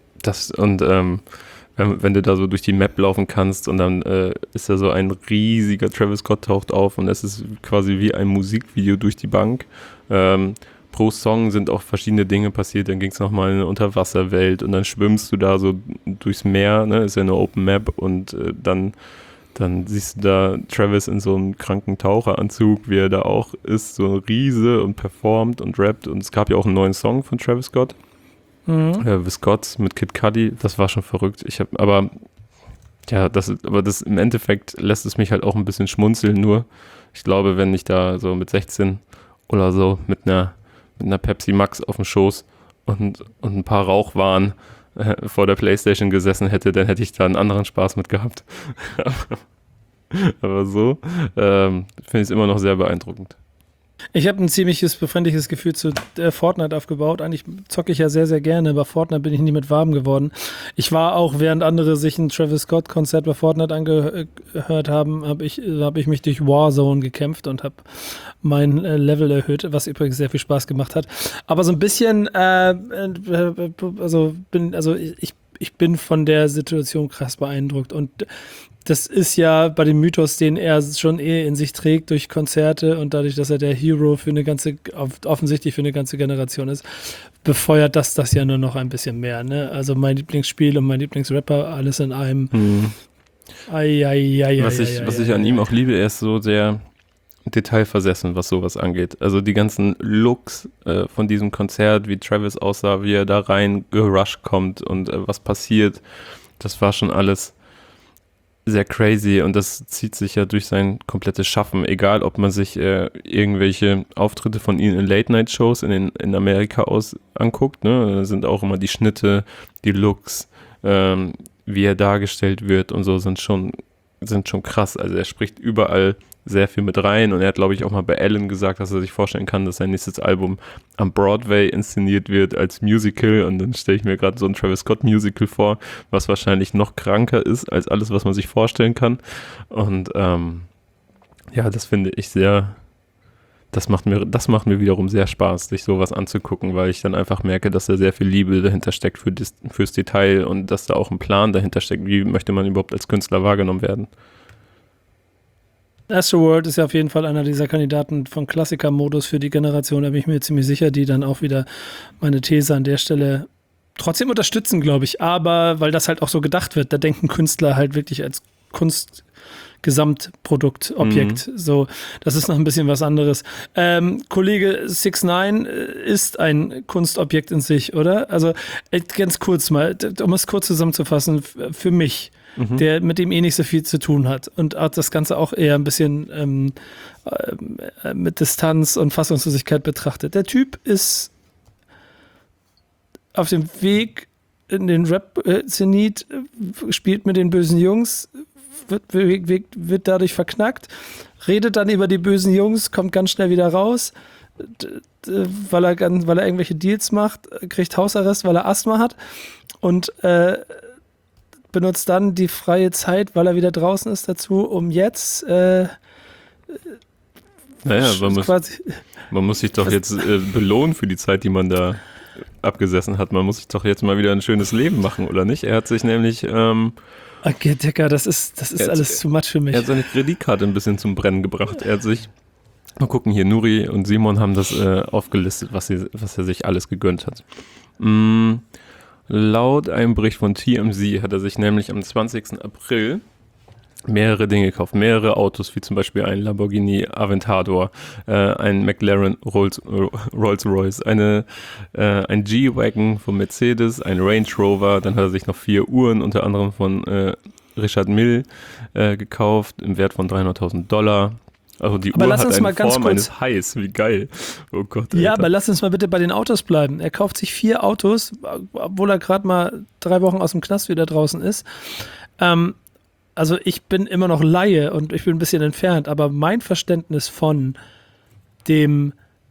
Wenn du da so durch die Map laufen kannst und dann ist da so ein riesiger Travis Scott taucht auf und es ist quasi wie ein Musikvideo durch die Bank. Pro Song sind auch verschiedene Dinge passiert. Dann ging es nochmal in eine Unterwasserwelt und dann schwimmst du da so durchs Meer, ne? Ist ja eine Open Map und dann siehst du da Travis in so einem kranken Taucheranzug, wie er da auch ist, so ein Riese und performt und rappt. Und es gab ja auch einen neuen Song von Travis Scott. With Scott mit Kid Cudi. Das war schon verrückt. Das im Endeffekt lässt es mich halt auch ein bisschen schmunzeln. Nur, ich glaube, wenn ich da so mit 16 oder so mit einer Pepsi Max auf dem Schoß und ein paar Rauchwaren vor der Playstation gesessen hätte, dann hätte ich da einen anderen Spaß mit gehabt. Aber so finde ich es immer noch sehr beeindruckend. Ich habe ein ziemliches befremdliches Gefühl zu Fortnite aufgebaut. Eigentlich zocke ich ja sehr, sehr gerne. Bei Fortnite bin ich nie mit warm geworden. Ich war auch, während andere sich ein Travis Scott-Konzert bei Fortnite angehört haben, hab ich mich durch Warzone gekämpft und habe mein Level erhöht, was übrigens sehr viel Spaß gemacht hat. Aber so ein bisschen, ich bin von der Situation krass beeindruckt und das ist ja bei dem Mythos, den er schon in sich trägt durch Konzerte und dadurch, dass er der Hero offensichtlich für eine ganze Generation ist, befeuert das ja nur noch ein bisschen mehr. Ne? Also mein Lieblingsspiel und mein Lieblingsrapper, alles in einem. Was ich an ihm auch liebe, er ist so sehr detailversessen, was sowas angeht. Also die ganzen Looks von diesem Konzert, wie Travis aussah, wie er da rein gerusht kommt und was passiert, das war schon alles sehr crazy und das zieht sich ja durch sein komplettes Schaffen, egal ob man sich irgendwelche Auftritte von ihm in Late-Night-Shows in Amerika anguckt, ne? Da sind auch immer die Schnitte, die Looks, wie er dargestellt wird und so sind schon krass. Also er spricht überall sehr viel mit rein und er hat, glaube ich, auch mal bei Ellen gesagt, dass er sich vorstellen kann, dass sein nächstes Album am Broadway inszeniert wird als Musical und dann stelle ich mir gerade so ein Travis Scott Musical vor, was wahrscheinlich noch kranker ist als alles, was man sich vorstellen kann und das finde ich das macht mir wiederum sehr Spaß, sich sowas anzugucken, weil ich dann einfach merke, dass da sehr viel Liebe dahinter steckt fürs Detail und dass da auch ein Plan dahinter steckt, wie möchte man überhaupt als Künstler wahrgenommen werden. Astroworld ist ja auf jeden Fall einer dieser Kandidaten von Klassiker-Modus für die Generation, da bin ich mir ziemlich sicher, die dann auch wieder meine These an der Stelle trotzdem unterstützen, glaube ich, aber weil das halt auch so gedacht wird, da denken Künstler halt wirklich als Kunstgesamtproduktobjekt, so, das ist noch ein bisschen was anderes. Kollege 6ix9ine ist ein Kunstobjekt in sich, oder? Also ganz kurz mal, um es kurz zusammenzufassen, für mich, der mit dem nicht so viel zu tun hat und hat das Ganze auch eher ein bisschen mit Distanz und Fassungslosigkeit betrachtet. Der Typ ist auf dem Weg in den Rap-Zenit, spielt mit den bösen Jungs, wird dadurch verknackt, redet dann über die bösen Jungs, kommt ganz schnell wieder raus, weil er irgendwelche Deals macht, kriegt Hausarrest, weil er Asthma hat und benutzt dann die freie Zeit, weil er wieder draußen ist dazu, um jetzt man muss sich doch jetzt belohnen für die Zeit, die man da abgesessen hat. Man muss sich doch jetzt mal wieder ein schönes Leben machen, oder nicht? Er hat sich nämlich okay, Dicker, das ist alles too much für mich. Er hat seine Kreditkarte ein bisschen zum Brennen gebracht. Er hat sich, mal gucken, hier Nuri und Simon haben das aufgelistet, was er sich alles gegönnt hat. Laut einem Bericht von TMZ hat er sich nämlich am 20. April mehrere Dinge gekauft, mehrere Autos, wie zum Beispiel ein Lamborghini Aventador, ein McLaren Rolls-Royce, ein G-Wagon von Mercedes, ein Range Rover, dann hat er sich noch 4 Uhren, unter anderem von Richard Mille gekauft, im Wert von $300.000. Also die Uhr hat eine Form eines Hais, wie geil. Oh Gott, Alter. Ja, aber lass uns mal bitte bei den Autos bleiben. Er kauft sich 4 Autos, obwohl er gerade mal 3 Wochen aus dem Knast wieder draußen ist. Also ich bin immer noch Laie und ich bin ein bisschen entfernt, aber mein Verständnis von der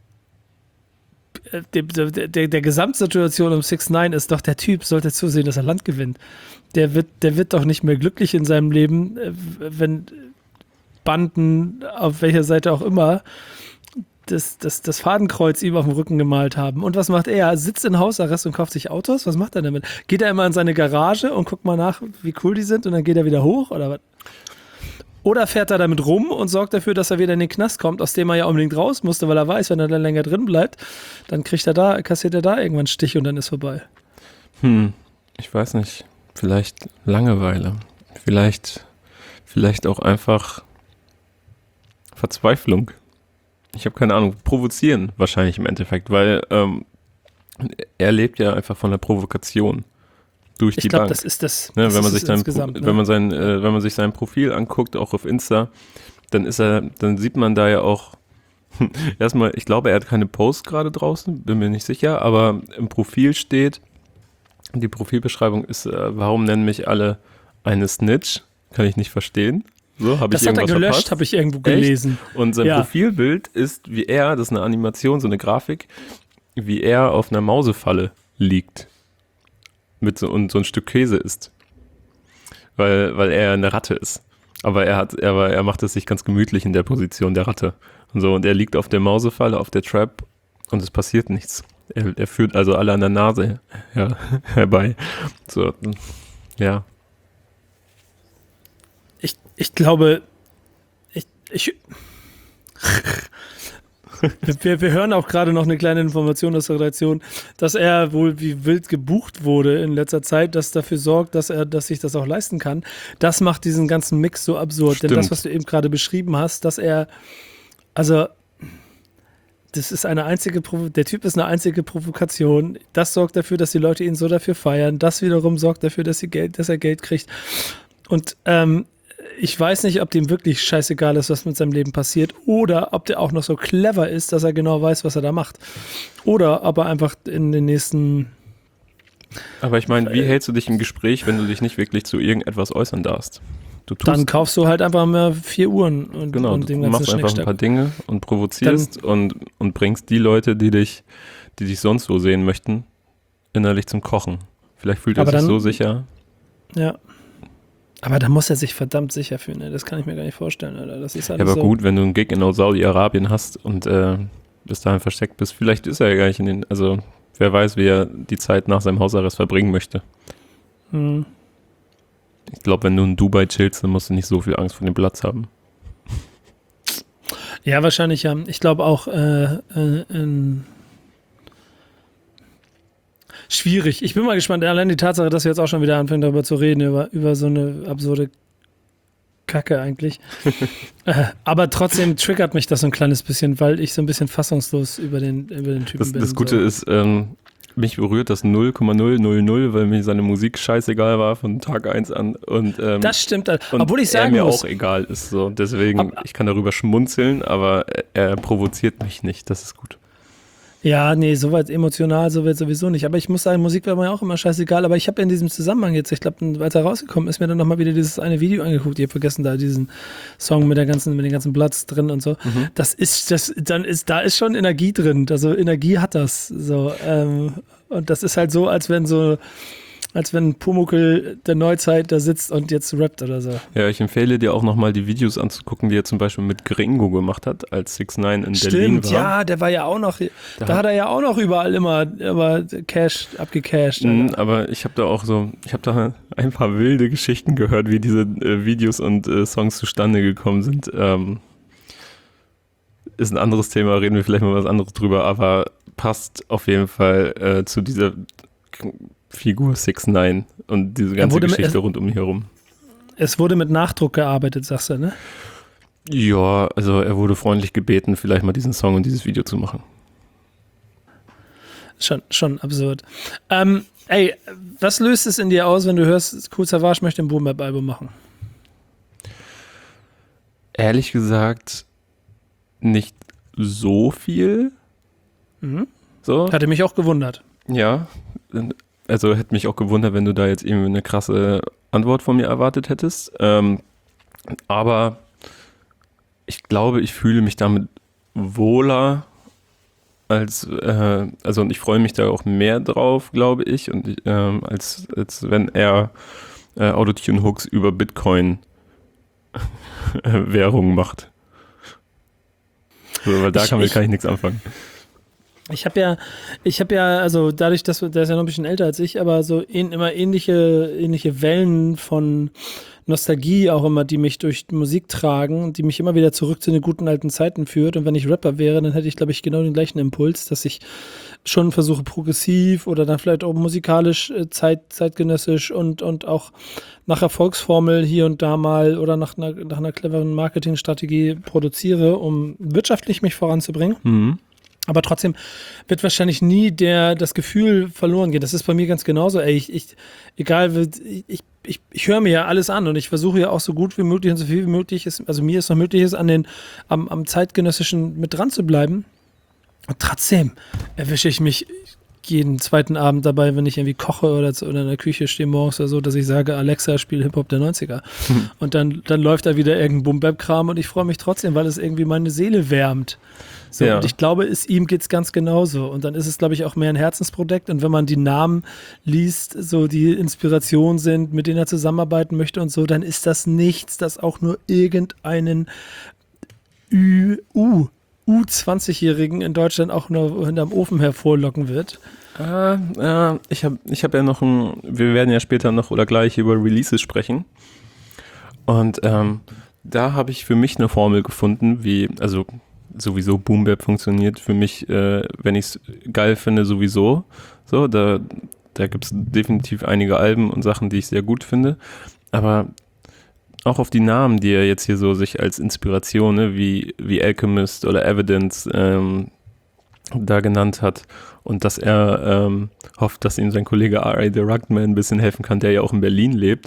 Gesamtsituation um 6ix9ine ist doch, der Typ sollte zusehen, dass er Land gewinnt. Der wird doch nicht mehr glücklich in seinem Leben, wenn Banden, auf welcher Seite auch immer, das Fadenkreuz ihm auf dem Rücken gemalt haben. Und was macht er? Er sitzt in Hausarrest und kauft sich Autos? Was macht er damit? Geht er immer in seine Garage und guckt mal nach, wie cool die sind und dann geht er wieder hoch? Oder was? Oder fährt er damit rum und sorgt dafür, dass er wieder in den Knast kommt, aus dem er ja unbedingt raus musste, weil er weiß, wenn er dann länger drin bleibt, dann kassiert er da irgendwann einen Stich und dann ist vorbei. Ich weiß nicht. Vielleicht Langeweile. Vielleicht auch einfach Verzweiflung. Ich habe keine Ahnung, provozieren wahrscheinlich im Endeffekt, weil er lebt ja einfach von der Provokation durch die Bank. Ich glaube, das ist das. Ne, wenn man sich sein Profil anguckt, auch auf Insta, dann sieht man da ja auch erstmal, ich glaube, er hat keine Posts gerade draußen, bin mir nicht sicher, aber im Profil steht, die Profilbeschreibung ist, warum nennen mich alle eine Snitch? Kann ich nicht verstehen. So, habe ich Das hat er irgendwas gelöscht, verpasst? habe ich irgendwo Echt? gelesen. Und sein Ja. Profilbild ist, wie er, das ist eine Animation, so eine Grafik, wie er auf einer Mausefalle liegt. Und so ein Stück Käse isst. Weil er eine Ratte ist. Aber er macht es sich ganz gemütlich in der Position der Ratte. Und so, und er liegt auf der Mausefalle, auf der Trap, und es passiert nichts. Er führt also alle an der Nase herbei. So, ja. Ich glaube, wir hören auch gerade noch eine kleine Information aus der Redaktion, dass er wohl wie wild gebucht wurde in letzter Zeit, das dafür sorgt, dass sich das auch leisten kann. Das macht diesen ganzen Mix so absurd. Stimmt. Denn das, was du eben gerade beschrieben hast, dass er, also das ist der Typ ist eine einzige Provokation. Das sorgt dafür, dass die Leute ihn so dafür feiern. Das wiederum sorgt dafür, dass er Geld kriegt. Und ich weiß nicht, ob dem wirklich scheißegal ist, was mit seinem Leben passiert, oder ob der auch noch so clever ist, dass er genau weiß, was er da macht. Oder ob er einfach in den nächsten... Aber ich meine, wie hältst du dich im Gespräch, wenn du dich nicht wirklich zu irgendetwas äußern darfst? Dann kaufst du halt einfach mal 4 Uhren und dem ganzen du machst einfach ein Schnickschnack. paar Dinge und provozierst und bringst die Leute, die dich sonst so sehen möchten, innerlich zum Kochen. Vielleicht fühlt er sich so sicher. Ja. Aber da muss er sich verdammt sicher fühlen, ne? Das kann ich mir gar nicht vorstellen, Alter. Das ist alles Aber so. gut, wenn du einen Gig in Saudi-Arabien hast und bis dahin versteckt bist, vielleicht ist er ja gar nicht also wer weiß, wie er die Zeit nach seinem Hausarrest verbringen möchte. Hm. Ich glaube, wenn du in Dubai chillst, dann musst du nicht so viel Angst vor dem Platz haben. Ja, wahrscheinlich, ja. Ich glaube auch, schwierig. Ich bin mal gespannt. Allein die Tatsache, dass wir jetzt auch schon wieder anfangen, darüber zu reden, über so eine absurde Kacke eigentlich. Aber trotzdem triggert mich das so ein kleines bisschen, weil ich so ein bisschen fassungslos über den Typen bin. Das Gute ist, mich berührt das 0,000, weil mir seine Musik scheißegal war von Tag 1 an. Und, das stimmt. Und obwohl ich sagen mir muss, auch egal ist. So. Deswegen, ich kann darüber schmunzeln, aber er provoziert mich nicht. Das ist gut. ja, nee, soweit emotional, soweit sowieso nicht. Aber ich muss sagen, Musik war mir auch immer scheißegal. Aber ich habe in diesem Zusammenhang jetzt, ich glaube, als er rausgekommen ist, mir dann nochmal wieder dieses eine Video angeguckt. Ich habe vergessen, da diesen Song mit den ganzen Bloods drin und so. Mhm. Da ist schon Energie drin. Also Energie hat das. So, und das ist halt so, als wenn Pumuckl der Neuzeit da sitzt und jetzt rappt oder so. Ja, ich empfehle dir auch nochmal die Videos anzugucken, die er zum Beispiel mit Gringo gemacht hat, als 6ix9ine in Berlin war. Ja, der war ja auch noch, da hat er ja auch noch überall immer Cash abgecasht. Aber ich habe da ein paar wilde Geschichten gehört, wie diese Videos und Songs zustande gekommen sind. Ist ein anderes Thema, reden wir vielleicht mal was anderes drüber, aber passt auf jeden Fall zu dieser Figur 6ix9ine und diese ganze Geschichte rund um ihn herum. Es wurde mit Nachdruck gearbeitet, sagst du, ne? Ja, also er wurde freundlich gebeten, vielleicht mal diesen Song und dieses Video zu machen. Schon absurd. Was löst es in dir aus, wenn du hörst, Kool Savas möchte ein Boom-Bap-Album machen? Ehrlich gesagt, nicht so viel. Mhm. So. Hatte mich auch gewundert. Ja, also hätte mich auch gewundert, wenn du da jetzt irgendwie eine krasse Antwort von mir erwartet hättest. Aber ich glaube, ich fühle mich damit wohler und ich freue mich da auch mehr drauf, glaube ich, und als wenn er Autotune-Hooks über Bitcoin Währung macht. So, weil da kann ich nichts anfangen. Ich habe ja, also dadurch, dass der ist ja noch ein bisschen älter als ich, aber so immer ähnliche Wellen von Nostalgie auch immer, die mich durch Musik tragen und die mich immer wieder zurück zu den guten alten Zeiten führt. Und wenn ich Rapper wäre, dann hätte ich, glaube ich, genau den gleichen Impuls, dass ich schon versuche, progressiv oder dann vielleicht auch musikalisch zeitgenössisch und auch nach Erfolgsformel hier und da mal oder nach einer cleveren Marketingstrategie produziere, um wirtschaftlich mich voranzubringen. Mhm. Aber trotzdem wird wahrscheinlich nie das Gefühl verloren gehen. Das ist bei mir ganz genauso. Ich höre mir ja alles an und ich versuche ja auch so gut wie möglich und so viel wie möglich ist, also mir ist noch möglich ist, am zeitgenössischen mit dran zu bleiben. Und trotzdem erwische ich mich jeden zweiten Abend dabei, wenn ich irgendwie koche oder in der Küche stehe morgens oder so, dass ich sage, Alexa, spiel Hip-Hop der 90er. Und dann läuft da wieder irgendein Boom-Bap-Kram und ich freue mich trotzdem, weil es irgendwie meine Seele wärmt. So, Ja. und ich glaube, ihm geht es ganz genauso. Und dann ist es, glaube ich, auch mehr ein Herzensprojekt. Und wenn man die Namen liest, so die Inspiration sind, mit denen er zusammenarbeiten möchte und so, dann ist das nichts, das auch nur irgendeinen U20-Jährigen in Deutschland auch nur hinterm Ofen hervorlocken wird. Ich hab ja noch wir werden ja später noch oder gleich über Releases sprechen. Und da habe ich für mich eine Formel gefunden, wie, also sowieso Boom Bap funktioniert für mich, wenn ich es geil finde, sowieso. So, da gibt es definitiv einige Alben und Sachen, die ich sehr gut finde. Aber auch auf die Namen, die er jetzt hier so sich als Inspiration, ne, wie Alchemist oder Evidence da genannt hat und dass er hofft, dass ihm sein Kollege R.A. The Ruggedman ein bisschen helfen kann, der ja auch in Berlin lebt.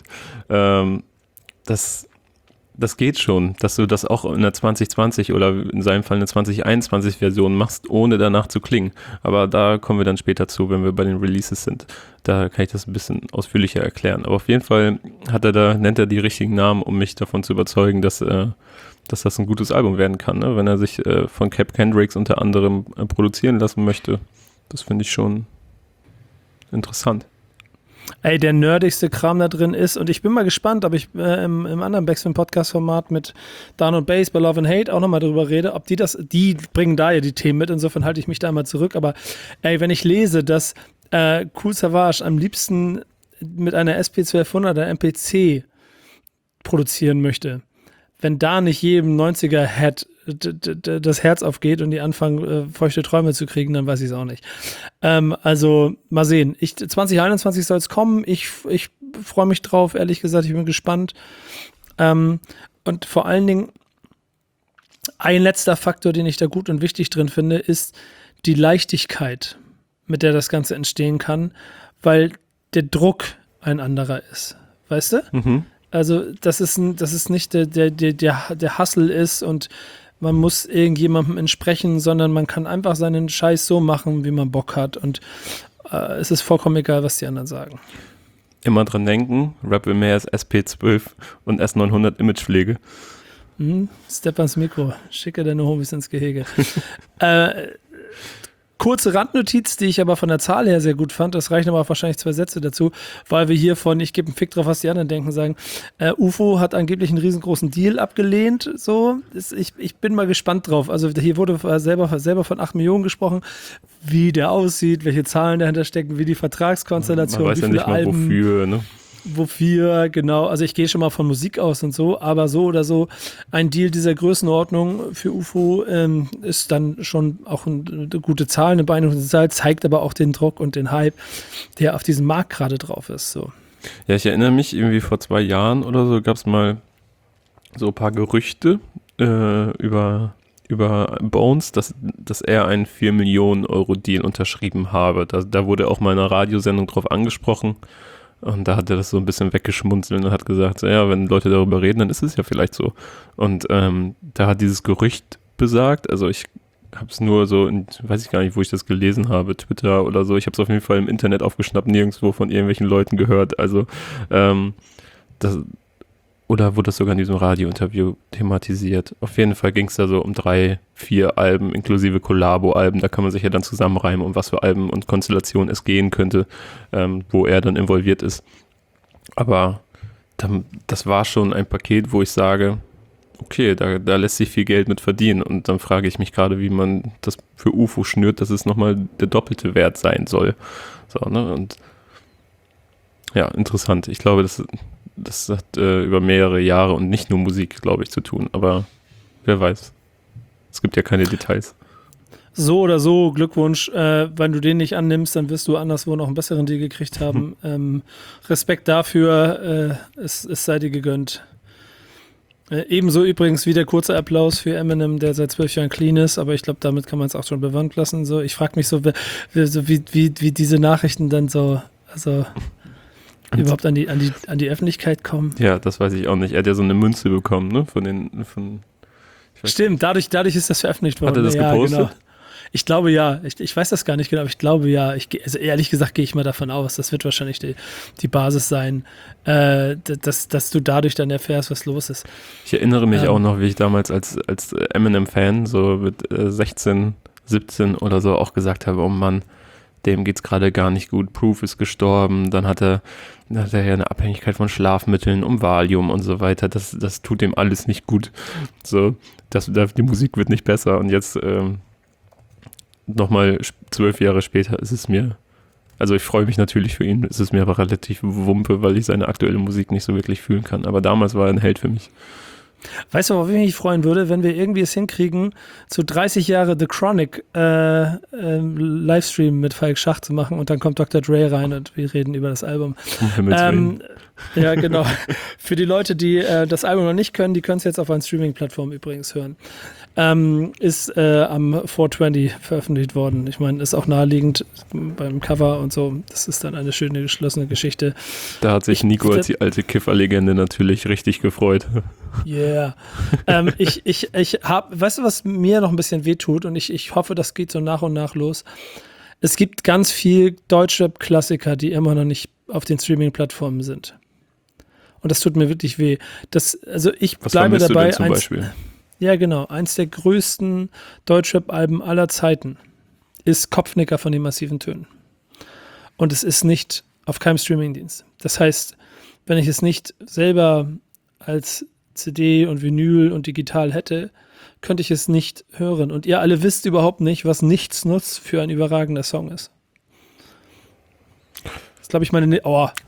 Das geht schon, dass du das auch in einer 2020 oder in seinem Fall eine 2021 Version machst, ohne danach zu klingen. Aber da kommen wir dann später zu, wenn wir bei den Releases sind. Da kann ich das ein bisschen ausführlicher erklären. Aber auf jeden Fall nennt er die richtigen Namen, um mich davon zu überzeugen, dass das ein gutes Album werden kann, ne? Wenn er sich von Cap Kendricks unter anderem produzieren lassen möchte. Das finde ich schon interessant. Ey, der nerdigste Kram da drin ist, und ich bin mal gespannt, ob ich im anderen Backspin-Podcast-Format mit Dan und Bass bei Love and Hate auch nochmal drüber rede, ob die bringen da ja die Themen mit, insofern halte ich mich da mal zurück, aber ey, wenn ich lese, dass Kool Savas am liebsten mit einer SP1200 oder MPC produzieren möchte, wenn da nicht jedem 90er-Head das Herz aufgeht und die anfangen, feuchte Träume zu kriegen, dann weiß ich es auch nicht. Also, mal sehen. 2021 soll es kommen. Ich freue mich drauf, ehrlich gesagt. Ich bin gespannt. Und vor allen Dingen, ein letzter Faktor, den ich da gut und wichtig drin finde, ist die Leichtigkeit, mit der das Ganze entstehen kann, weil der Druck ein anderer ist. Weißt du? Mhm. Also, das ist nicht der Hustle ist und man muss irgendjemandem entsprechen, sondern man kann einfach seinen Scheiß so machen, wie man Bock hat, und es ist vollkommen egal, was die anderen sagen. Immer dran denken, Rap will mehr als SP12 und S900 Imagepflege. Step ans Mikro, schicke deine Homies ins Gehege. Kurze Randnotiz, die ich aber von der Zahl her sehr gut fand, das reichen aber auch wahrscheinlich 2 Sätze dazu, weil wir hier von, ich gebe einen Fick drauf, was die anderen denken, sagen, UFO hat angeblich einen riesengroßen Deal abgelehnt, so, ich bin mal gespannt drauf, also hier wurde selber von 8 Millionen gesprochen, wie der aussieht, welche Zahlen dahinter stecken, wie die Vertragskonstellation, Man weiß wie ja viele nicht mal Alben, wofür, ne? Wofür, genau, also ich gehe schon mal von Musik aus und so, aber so oder so, ein Deal dieser Größenordnung für UFO ist dann schon auch eine gute Zahl, eine beeindruckende Zahl, zeigt aber auch den Druck und den Hype, der auf diesem Markt gerade drauf ist. So. Ja, ich erinnere mich, irgendwie vor 2 Jahren oder so gab es mal so ein paar Gerüchte über Bones, dass er einen 4 Millionen Euro Deal unterschrieben habe. Da wurde auch mal in einer Radiosendung drauf angesprochen. Und da hat er das so ein bisschen weggeschmunzelt und hat gesagt, so, ja, wenn Leute darüber reden, dann ist es ja vielleicht so. Und da hat dieses Gerücht besagt, also ich habe es nur so, weiß ich gar nicht, wo ich das gelesen habe, Twitter oder so, ich habe es auf jeden Fall im Internet aufgeschnappt, nirgendwo von irgendwelchen Leuten gehört, also oder wurde das sogar in diesem Radiointerview thematisiert. Auf jeden Fall ging es da so um 3, 4 Alben, inklusive Kollabo-Alben. Da kann man sich ja dann zusammenreimen, um was für Alben und Konstellationen es gehen könnte, wo er dann involviert ist. Aber das war schon ein Paket, wo ich sage, okay, da lässt sich viel Geld mit verdienen. Und dann frage ich mich gerade, wie man das für UFO schnürt, dass es nochmal der doppelte Wert sein soll. So, ne? Und ja, interessant. Ich glaube, das hat über mehrere Jahre und nicht nur Musik, glaube ich, zu tun. Aber wer weiß. Es gibt ja keine Details. So oder so, Glückwunsch. Wenn du den nicht annimmst, dann wirst du anderswo noch einen besseren Deal gekriegt haben. Respekt dafür. Es sei dir gegönnt. Ebenso übrigens wie der kurze Applaus für Eminem, der seit 12 Jahren clean ist. Aber ich glaube, damit kann man es auch schon bewandt lassen. So, ich frage mich so, wie diese Nachrichten dann so... Also überhaupt an die Öffentlichkeit kommen. Ja, das weiß ich auch nicht. Er hat ja so eine Münze bekommen, ne? Stimmt, dadurch ist das veröffentlicht worden. Hat er das gepostet? Genau. Ich glaube ja. Ich weiß das gar nicht genau, aber ich glaube ja. Also ehrlich gesagt gehe ich mal davon aus, das wird wahrscheinlich die Basis sein, dass du dadurch dann erfährst, was los ist. Ich erinnere mich auch noch, wie ich damals als Eminem-Fan so mit 16, 17 oder so auch gesagt habe, oh Mann, dem geht's gerade gar nicht gut, Proof ist gestorben, dann hat er ja eine Abhängigkeit von Schlafmitteln, Valium und so weiter, das tut dem alles nicht gut. So, die Musik wird nicht besser und jetzt nochmal 12 Jahre später ist es mir, also ich freue mich natürlich für ihn, ist es mir aber relativ wumpe, weil ich seine aktuelle Musik nicht so wirklich fühlen kann, aber damals war er ein Held für mich. Weißt du, worauf ich mich freuen würde, wenn wir irgendwie es hinkriegen, zu 30 Jahre The Chronic Livestream mit Falk Schacht zu machen und dann kommt Dr. Dre rein und wir reden über das Album. Ja, genau. Für die Leute, die das Album noch nicht können, die können es jetzt auf einer Streaming-Plattform übrigens hören. Ist am 420 veröffentlicht worden. Ich meine, ist auch naheliegend beim Cover und so. Das ist dann eine schöne, geschlossene Geschichte. Da hat sich Nico als die alte Kiffer-Legende natürlich richtig gefreut. Yeah. Ich habe, weißt du, was mir noch ein bisschen wehtut und ich hoffe, das geht so nach und nach los. Es gibt ganz viel Deutschrap-Klassiker, die immer noch nicht auf den Streaming-Plattformen sind. Und das tut mir wirklich weh. Also ich was bleibe dabei. Du denn zum Beispiel? Ja, genau. Eins der größten Deutschrap-Alben aller Zeiten ist Kopfnicker von den Massiven Tönen. Und es ist nicht auf keinem Streamingdienst. Das heißt, wenn ich es nicht selber als CD und Vinyl und digital hätte, könnte ich es nicht hören. Und ihr alle wisst überhaupt nicht, was Nichts nutzt für ein überragender Song ist. Das ist, glaube ich, meine...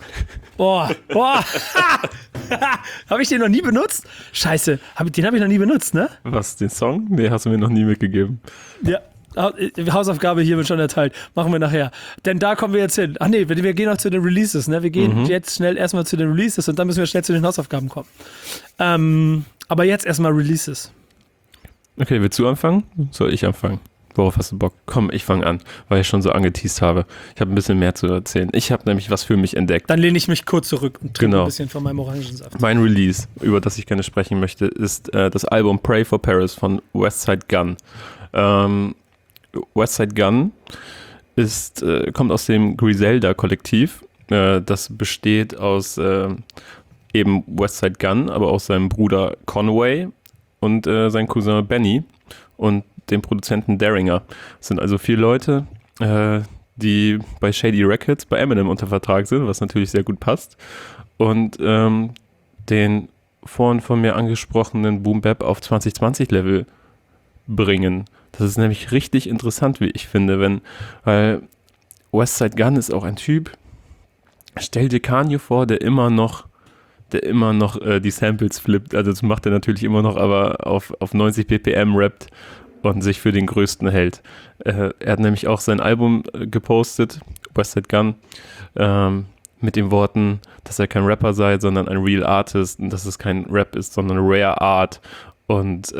Habe ich den noch nie benutzt? Scheiße, den habe ich noch nie benutzt, ne? Was, den Song? Nee, hast du mir noch nie mitgegeben. Ja, Hausaufgabe hiermit schon erteilt. Machen wir nachher. Denn da kommen wir jetzt hin. Ach nee, wir gehen noch zu den Releases, ne? Wir gehen jetzt schnell erstmal zu den Releases und dann müssen wir schnell zu den Hausaufgaben kommen. Aber jetzt erstmal Releases. Okay, willst du anfangen? Soll ich anfangen? Worauf hast du Bock? Komm, ich fange an, weil ich schon so angeteased habe. Ich habe ein bisschen mehr zu erzählen. Ich habe nämlich was für mich entdeckt. Dann lehne ich mich kurz zurück und trinke ein bisschen von meinem Orangensaft. Mein Release, über das ich gerne sprechen möchte, ist das Album Pray for Paris von Westside Gunn. Westside Gunn kommt aus dem Griselda-Kollektiv. Das besteht aus eben Westside Gunn, aber auch seinem Bruder Conway und seinem Cousin Benny und dem Produzenten Daringer. Das sind also 4 Leute, die bei Shady Records, bei Eminem unter Vertrag sind, was natürlich sehr gut passt. Und den vorhin von mir angesprochenen Boom Bap auf 2020-Level bringen. Das ist nämlich richtig interessant, wie ich finde, weil Westside Gunn ist auch ein Typ, stell dir Kanye vor, der immer noch die Samples flippt, also das macht er natürlich immer noch, aber auf 90 ppm rappt und sich für den Größten hält. Er hat nämlich auch sein Album gepostet, Westside Gunn, mit den Worten, dass er kein Rapper sei, sondern ein Real Artist und dass es kein Rap ist, sondern Rare Art und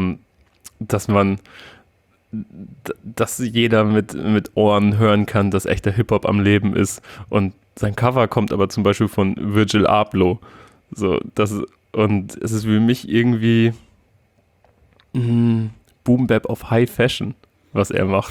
dass jeder mit Ohren hören kann, dass echter Hip-Hop am Leben ist. Und sein Cover kommt aber zum Beispiel von Virgil Abloh. So, und es ist für mich irgendwie Boom Bap auf High Fashion, was er macht.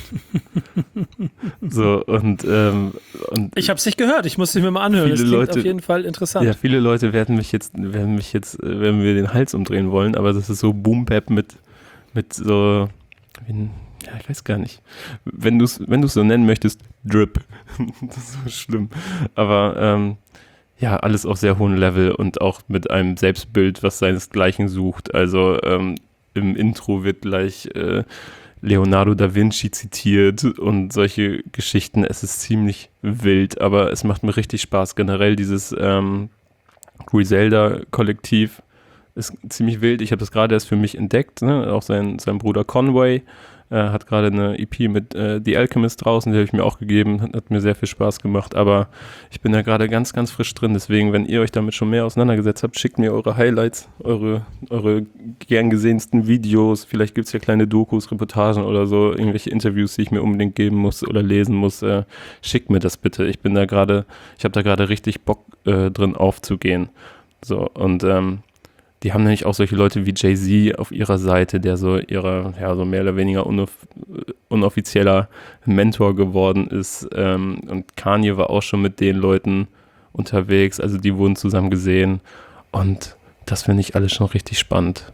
So, und ich habe es nicht gehört, ich muss es mir mal anhören. Das klingt auf jeden Fall interessant. Ja, viele Leute werden mir den Hals umdrehen wollen, aber das ist so Boom Bap mit so, ja, ich weiß gar nicht. Wenn du es so nennen möchtest, Drip. Das ist so schlimm. Aber ja, alles auf sehr hohem Level und auch mit einem Selbstbild, was seinesgleichen sucht. Also im Intro wird gleich Leonardo da Vinci zitiert und solche Geschichten. Es ist ziemlich wild, aber es macht mir richtig Spaß. Generell dieses Griselda-Kollektiv ist ziemlich wild. Ich habe das gerade erst für mich entdeckt. Ne? Auch sein Bruder Conway hat gerade eine EP mit The Alchemist draußen, die habe ich mir auch gegeben. Hat mir sehr viel Spaß gemacht. Aber ich bin da gerade ganz, ganz frisch drin. Deswegen, wenn ihr euch damit schon mehr auseinandergesetzt habt, schickt mir eure Highlights, eure gern gesehensten Videos. Vielleicht gibt es ja kleine Dokus, Reportagen oder so, irgendwelche Interviews, die ich mir unbedingt geben muss oder lesen muss. Schickt mir das bitte. Ich habe da gerade richtig Bock drin aufzugehen. So, und die haben nämlich auch solche Leute wie Jay-Z auf ihrer Seite, der so so mehr oder weniger unoffizieller Mentor geworden ist. Und Kanye war auch schon mit den Leuten unterwegs, also die wurden zusammen gesehen. Und das finde ich alles schon richtig spannend.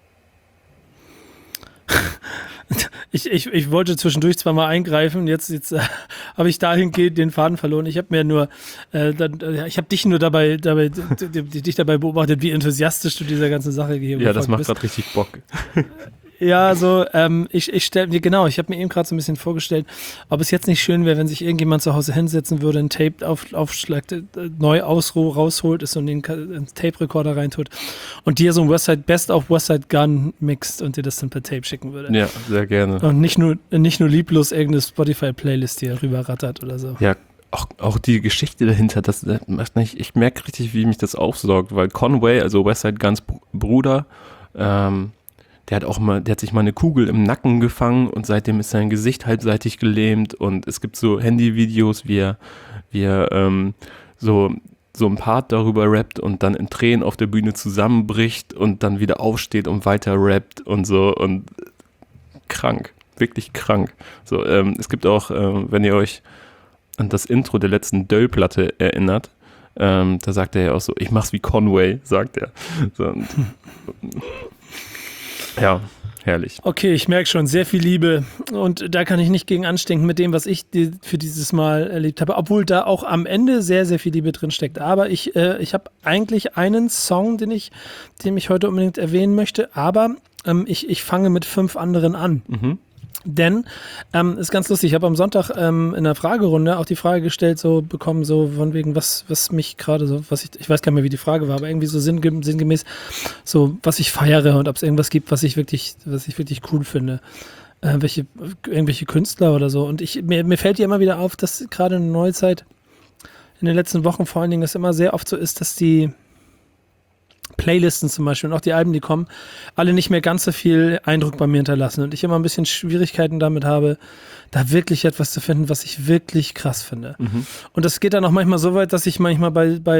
Ich wollte zwischendurch zwar mal eingreifen, jetzt habe ich dahingehend den Faden verloren. Ich habe dich nur dabei beobachtet, wie enthusiastisch du dieser ganzen Sache hier Ja, das macht gerade richtig Bock. Ja, so, ich habe mir eben gerade so ein bisschen vorgestellt, ob es jetzt nicht schön wäre, wenn sich irgendjemand zu Hause hinsetzen würde, ein Tape aufschlägt, neu rausholt, ist und den Tape-Recorder reintut und dir so ein Best of Westside Gun mixt und dir das dann per Tape schicken würde. Ja, sehr gerne. Und nicht nur lieblos irgendeine Spotify-Playlist hier rüberrattert oder so. Ja, auch die Geschichte dahinter, das macht nicht, ich merke richtig, wie mich das aufsaugt, weil Conway, also Westside Guns Bruder, der hat sich mal eine Kugel im Nacken gefangen und seitdem ist sein Gesicht halbseitig gelähmt und es gibt so Handyvideos, wie er so ein Part darüber rappt und dann in Tränen auf der Bühne zusammenbricht und dann wieder aufsteht und weiter rappt und so und krank, wirklich krank. So, es gibt auch, wenn ihr euch an das Intro der letzten Döll-Platte erinnert, da sagt er ja auch so, ich mach's wie Conway, sagt er. So, und ja, herrlich. Okay, ich merke schon, sehr viel Liebe und da kann ich nicht gegen anstinken mit dem, was ich für dieses Mal erlebt habe, obwohl da auch am Ende sehr, sehr viel Liebe drin steckt. Aber ich habe eigentlich einen Song, den ich heute unbedingt erwähnen möchte, aber ich fange mit 5 anderen an. Mhm. Denn, ist ganz lustig, ich habe am Sonntag in der Fragerunde auch die Frage gestellt, bekommen, von wegen, was mich gerade so, ich weiß gar nicht mehr, wie die Frage war, aber irgendwie so sinngemäß, so, was ich feiere und ob es irgendwas gibt, was ich wirklich cool finde. Irgendwelche Künstler oder so. Und mir fällt ja immer wieder auf, dass gerade in der Neuzeit, in den letzten Wochen vor allen Dingen, es immer sehr oft so ist, dass die Playlisten zum Beispiel und auch die Alben, die kommen, alle nicht mehr ganz so viel Eindruck bei mir hinterlassen und ich immer ein bisschen Schwierigkeiten damit habe, da wirklich etwas zu finden, was ich wirklich krass finde. Mhm. Und das geht dann auch manchmal so weit, dass ich manchmal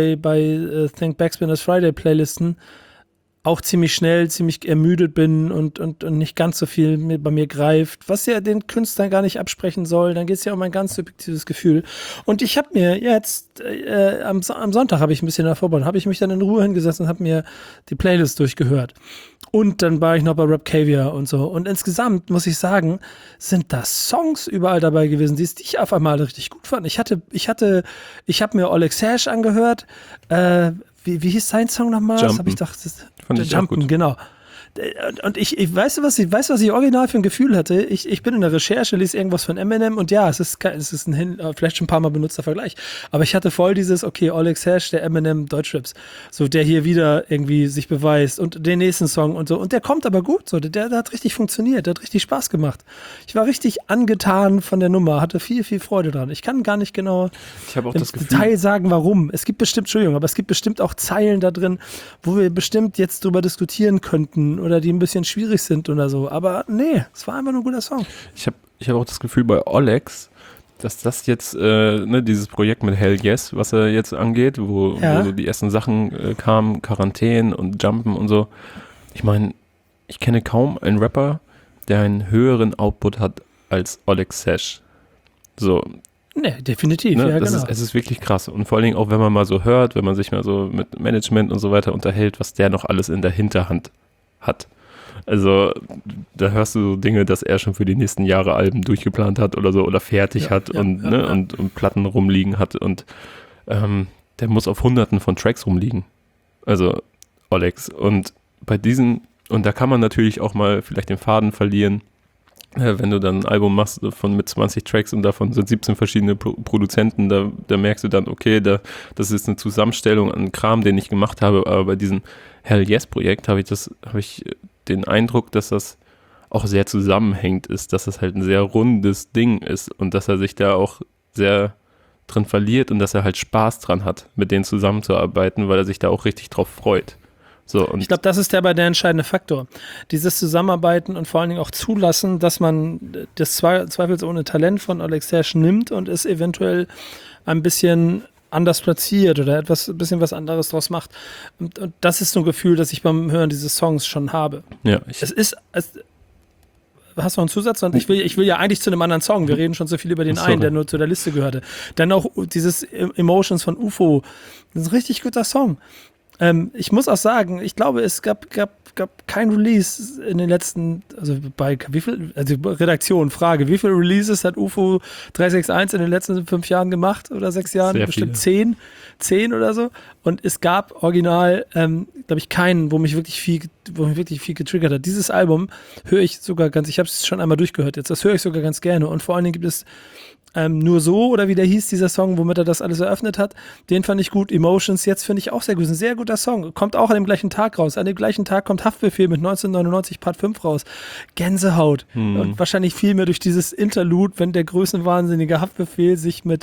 bei Think Backspinner's Friday Playlisten auch ziemlich schnell, ziemlich ermüdet bin und nicht ganz so viel bei mir greift, was ja den Künstlern gar nicht absprechen soll. Dann geht es ja um ein ganz subjektives Gefühl. Und ich habe mir jetzt, am Sonntag habe ich ein bisschen davor, habe ich mich dann in Ruhe hingesetzt und habe mir die Playlist durchgehört. Und dann war ich noch bei Rapcavia und so. Und insgesamt, muss ich sagen, sind da Songs überall dabei gewesen, die ich auf einmal richtig gut fand. Ich habe mir Oleg Sash angehört, wie hieß sein Song nochmal? Das habe ich gedacht, Jumpen, genau. Und ich weißt du, was ich original für ein Gefühl hatte? Ich bin in der Recherche, lese irgendwas von Eminem und ja, es ist vielleicht schon ein paar Mal benutzter Vergleich, aber ich hatte voll dieses, okay, Oleg Sash, der Eminem Deutschraps, so der hier wieder irgendwie sich beweist und den nächsten Song und so und der kommt aber gut, so der hat richtig funktioniert, der hat richtig Spaß gemacht. Ich war richtig angetan von der Nummer, hatte viel, viel Freude dran. Ich kann gar nicht genau im Detail sagen, warum. Es gibt bestimmt auch Zeilen da drin, wo wir bestimmt jetzt drüber diskutieren könnten oder die ein bisschen schwierig sind oder so. Aber nee, es war einfach nur ein guter Song. Ich hab auch das Gefühl bei Olex, dass das jetzt, dieses Projekt mit Hell Yes, was er jetzt angeht, wo so die ersten Sachen kamen, Quarantäne und Jumpen und so. Ich meine, ich kenne kaum einen Rapper, der einen höheren Output hat als Olex Sash. So. Nee, definitiv, ja, genau. Es ist wirklich krass. Und vor allen Dingen auch, wenn man mal so hört, wenn man sich mal so mit Management und so weiter unterhält, was der noch alles in der Hinterhand hat. Also da hörst du so Dinge, dass er schon für die nächsten Jahre Alben durchgeplant hat oder so oder fertig hat und Platten rumliegen hat und der muss auf Hunderten von Tracks rumliegen. Also Olex. Und bei diesen, und da kann man natürlich auch mal vielleicht den Faden verlieren, wenn du dann ein Album machst mit 20 Tracks und davon sind 17 verschiedene Produzenten, da merkst du dann, okay, das ist eine Zusammenstellung an Kram, den ich gemacht habe, aber bei diesem Hell Yes Projekt habe ich den Eindruck, dass das auch sehr zusammenhängt ist, dass das halt ein sehr rundes Ding ist und dass er sich da auch sehr drin verliert und dass er halt Spaß dran hat, mit denen zusammenzuarbeiten, weil er sich da auch richtig drauf freut. So, und ich glaube, das ist der entscheidende Faktor. Dieses Zusammenarbeiten und vor allen Dingen auch zulassen, dass man das zweifelsohne Talent von Oleg Sash nimmt und es eventuell ein bisschen anders platziert oder ein bisschen was anderes draus macht. Und das ist so ein Gefühl, das ich beim Hören dieses Songs schon habe. Ja, hast du noch einen Zusatz? Und ich will ja eigentlich zu einem anderen Song. Wir reden schon so viel über den einen, der nur zu der Liste gehörte. Dann auch dieses Emotions von UFO. Das ist ein richtig guter Song. Ich muss auch sagen, ich glaube, es gab kein Release in den letzten, also Redaktion, Frage, wie viele Releases hat UFO 361 in den letzten 5 Jahren gemacht oder 6 Jahren? Sehr Bestimmt viele. 10 oder so. Und es gab original, glaube ich, keinen, wo mich wirklich viel getriggert hat. Dieses Album höre ich sogar ich habe es schon einmal durchgehört jetzt, das höre ich sogar ganz gerne. Und vor allen Dingen gibt es Nur so, oder wie der hieß, dieser Song, womit er das alles eröffnet hat, den fand ich gut. Emotions, jetzt finde ich auch sehr gut. Ist ein sehr guter Song. Kommt auch an dem gleichen Tag raus. An dem gleichen Tag kommt Haftbefehl mit 1999 Part 5 raus. Gänsehaut. Und wahrscheinlich viel mehr durch dieses Interlude, wenn der größenwahnsinnige Haftbefehl sich mit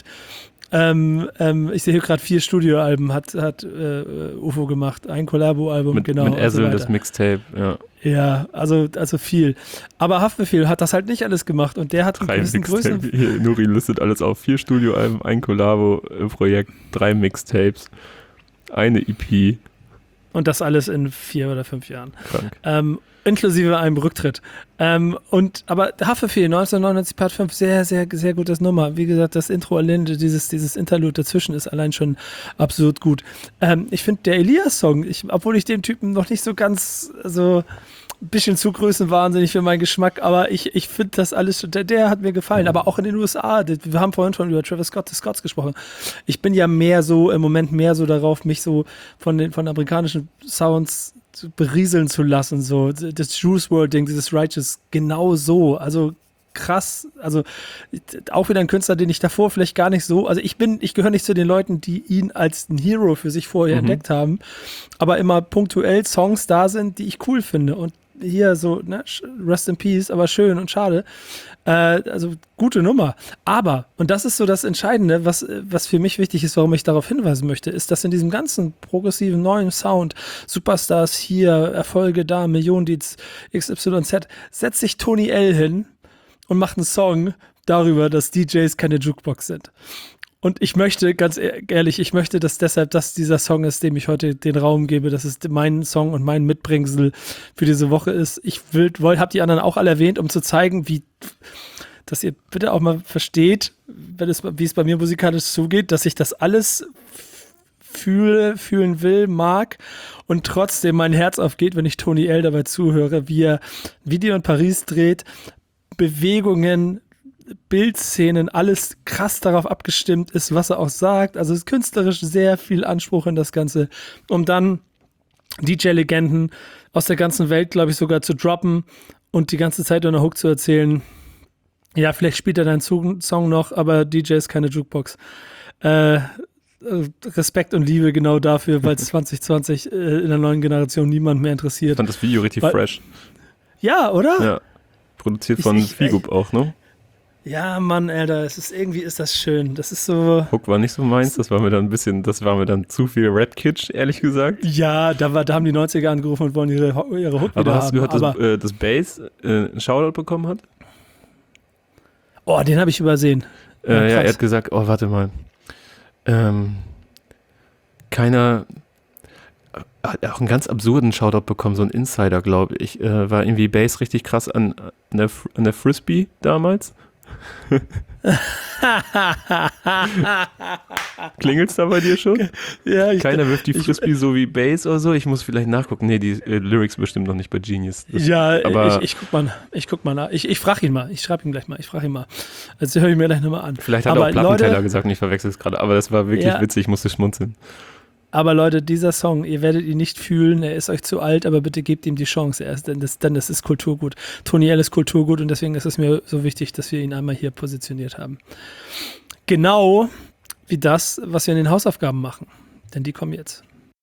ich sehe hier gerade 4 Studioalben hat UFO gemacht. Ein Kollabo-Album, genau. Mit Ezel, das Mixtape, ja. Ja, also viel. Aber Haftbefehl hat das halt nicht alles gemacht und der hat 3 Mixtapes. Nuri listet alles auf. 4 Studioalben, ein Kollabo-Projekt, 3 Mixtapes, eine EP. Und das alles in 4 oder 5 Jahren. Krank. Inklusive einem Rücktritt. Aber Haftbefehl, 1999 Part 5, sehr, sehr, sehr gutes Nummer. Wie gesagt, das Intro allein, dieses Interlude dazwischen ist allein schon absurd gut. Ich finde der Elias-Song, obwohl ich den Typen noch nicht so ganz, ein bisschen zu größenwahnsinnig für meinen Geschmack, aber ich finde das alles, der hat mir gefallen. Aber auch in den USA, wir haben vorhin schon über Travis Scott, die Scotts gesprochen. Ich bin ja im Moment mehr so darauf, mich so von amerikanischen Sounds berieseln zu lassen, so das Juice WRLD Ding, dieses Righteous, genau so, also krass, also auch wieder ein Künstler, den ich davor vielleicht gar nicht so, also ich gehöre nicht zu den Leuten, die ihn als ein Hero für sich vorher entdeckt haben, aber immer punktuell Songs da sind, die ich cool finde und hier so, ne, Rest in Peace, aber schön und schade. Also gute Nummer. Aber, und das ist so das Entscheidende, was für mich wichtig ist, warum ich darauf hinweisen möchte, ist, dass in diesem ganzen progressiven neuen Sound, Superstars hier, Erfolge da, Millionendeals, XYZ, setzt sich Tony L. hin und macht einen Song darüber, dass DJs keine Jukebox sind. Und ich möchte, ganz ehrlich, dass deshalb das dieser Song ist, dem ich heute den Raum gebe, dass es mein Song und mein Mitbringsel für diese Woche ist. Ich habe die anderen auch alle erwähnt, um zu zeigen, dass ihr bitte auch mal versteht, wie es bei mir musikalisch zugeht, dass ich das alles fühlen will, mag und trotzdem mein Herz aufgeht, wenn ich Tony L. dabei zuhöre, wie er Video in Paris dreht, Bewegungen, Bildszenen, alles krass darauf abgestimmt ist, was er auch sagt. Also es ist künstlerisch sehr viel Anspruch in das Ganze, um dann DJ-Legenden aus der ganzen Welt, glaube ich, sogar zu droppen und die ganze Zeit nur eine Hook zu erzählen. Ja, vielleicht spielt er deinen Song noch, aber DJ ist keine Jukebox. Respekt und Liebe genau dafür, weil es 2020 in der neuen Generation niemand mehr interessiert. Ich fand das Video richtig fresh. Ja, oder? Ja, produziert von Figup auch, ne? Ja, Mann, Alter, irgendwie ist das schön. Das ist so. Hook war nicht so meins, das war mir dann zu viel Red Kitsch, ehrlich gesagt. Ja, da haben die 90er angerufen und wollen ihre Hook wieder haben. Aber hast du gehört, dass Bass einen Shoutout bekommen hat? Oh, den habe ich übersehen. Ja, er hat gesagt, oh, warte mal. Keiner hat auch einen ganz absurden Shoutout bekommen, so ein Insider, glaube ich. War irgendwie Bass richtig krass an der Frisbee damals. Klingelt's da bei dir schon? Ja, Keiner wirft die Frisbee so wie Bass oder so. Ich muss vielleicht nachgucken. Nee, die Lyrics bestimmt noch nicht bei Genius. Aber ich guck mal nach. Ich frage ihn mal. Ich schreibe ihm gleich mal. Ich frage ihn mal. Also höre ich mir gleich nochmal an. Vielleicht hat er auch Plattenteller gesagt und ich verwechsel es gerade. Aber das war wirklich witzig. Ich musste schmunzeln. Aber Leute, dieser Song, ihr werdet ihn nicht fühlen, er ist euch zu alt, aber bitte gebt ihm die Chance denn das ist Kulturgut. Tony L. ist Kulturgut und deswegen ist es mir so wichtig, dass wir ihn einmal hier positioniert haben. Genau wie das, was wir in den Hausaufgaben machen, denn die kommen jetzt.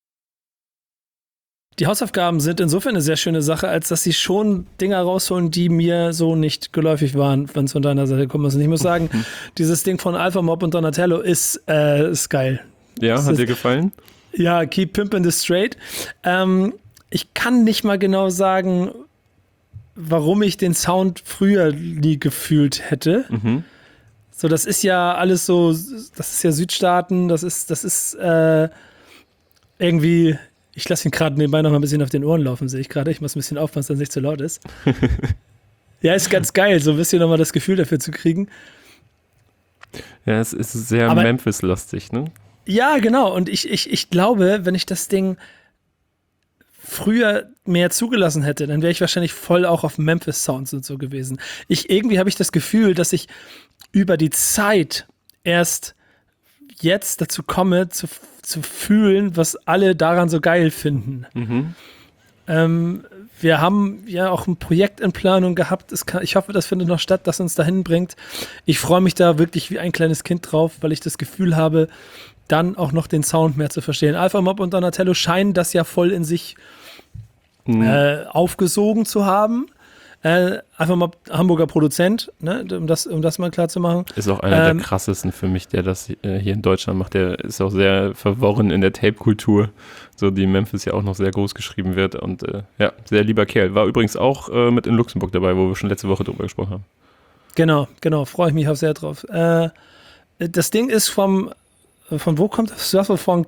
Die Hausaufgaben sind insofern eine sehr schöne Sache, als dass sie schon Dinge rausholen, die mir so nicht geläufig waren, wenn es von deiner Seite kommt. Und ich muss sagen, dieses Ding von Alpha Mob und Donatello ist geil. Ja, hat dir gefallen? Ja, Keep Pimpin' the Straight. Ich kann nicht mal genau sagen, warum ich den Sound früher nie gefühlt hätte. So, das ist ja alles so, das ist ja Südstaaten, das ist irgendwie, ich lasse ihn gerade nebenbei noch mal ein bisschen auf den Ohren laufen, sehe ich gerade. Ich muss ein bisschen aufpassen, dass es nicht zu laut ist. Ja, ist ganz geil, so ein bisschen nochmal das Gefühl dafür zu kriegen. Ja, es ist sehr Memphis-lastig, ne? Ja, genau. Und ich glaube, wenn ich das Ding früher mehr zugelassen hätte, dann wäre ich wahrscheinlich voll auch auf Memphis-Sounds und so gewesen. Irgendwie habe ich das Gefühl, dass ich über die Zeit erst jetzt dazu komme, zu fühlen, was alle daran so geil finden. Wir haben ja auch ein Projekt in Planung gehabt. Ich hoffe, das findet noch statt, das uns dahin bringt. Ich freue mich da wirklich wie ein kleines Kind drauf, weil ich das Gefühl habe, dann auch noch den Sound mehr zu verstehen. Alpha Mob und Donatello scheinen das ja voll in sich aufgesogen zu haben. Alpha Mob, Hamburger Produzent, ne, um das mal klar zu machen. Ist auch einer der krassesten für mich, der das hier in Deutschland macht. Der ist auch sehr verworren in der Tape-Kultur, so die in Memphis ja auch noch sehr groß geschrieben wird. Und ja, sehr lieber Kerl. War übrigens auch mit in Luxemburg dabei, wo wir schon letzte Woche drüber gesprochen haben. Genau, freue ich mich auch sehr drauf. Das Ding ist von wo kommt das? Surferfunk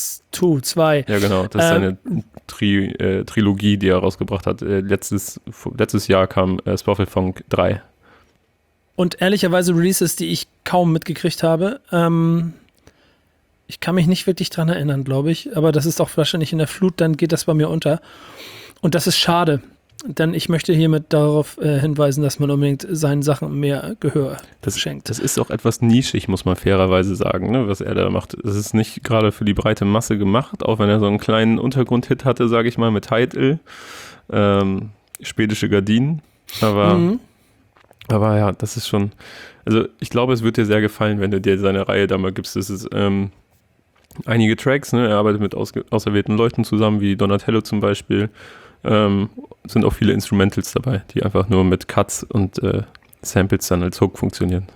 2. Ja, genau. Das ist eine Trilogie, die er rausgebracht hat. Letztes Jahr kam Surferfunk 3. Und ehrlicherweise Releases, die ich kaum mitgekriegt habe. Ich kann mich nicht wirklich dran erinnern, glaube ich. Aber das ist auch wahrscheinlich in der Flut, dann geht das bei mir unter. Und das ist schade. Denn ich möchte hiermit darauf hinweisen, dass man unbedingt seinen Sachen mehr Gehör schenkt. Das ist auch etwas nischig, muss man fairerweise sagen, ne, was er da macht. Das ist nicht gerade für die breite Masse gemacht, auch wenn er so einen kleinen Untergrundhit hatte, sage ich mal, mit Title, schwedische Gardinen. Aber ja, das ist schon, also ich glaube, es wird dir sehr gefallen, wenn du dir seine Reihe da mal gibst. Das ist einige Tracks, ne, er arbeitet mit auserwählten Leuten zusammen, wie Donatello zum Beispiel. Sind auch viele Instrumentals dabei, die einfach nur mit Cuts und Samples dann als Hook funktionieren.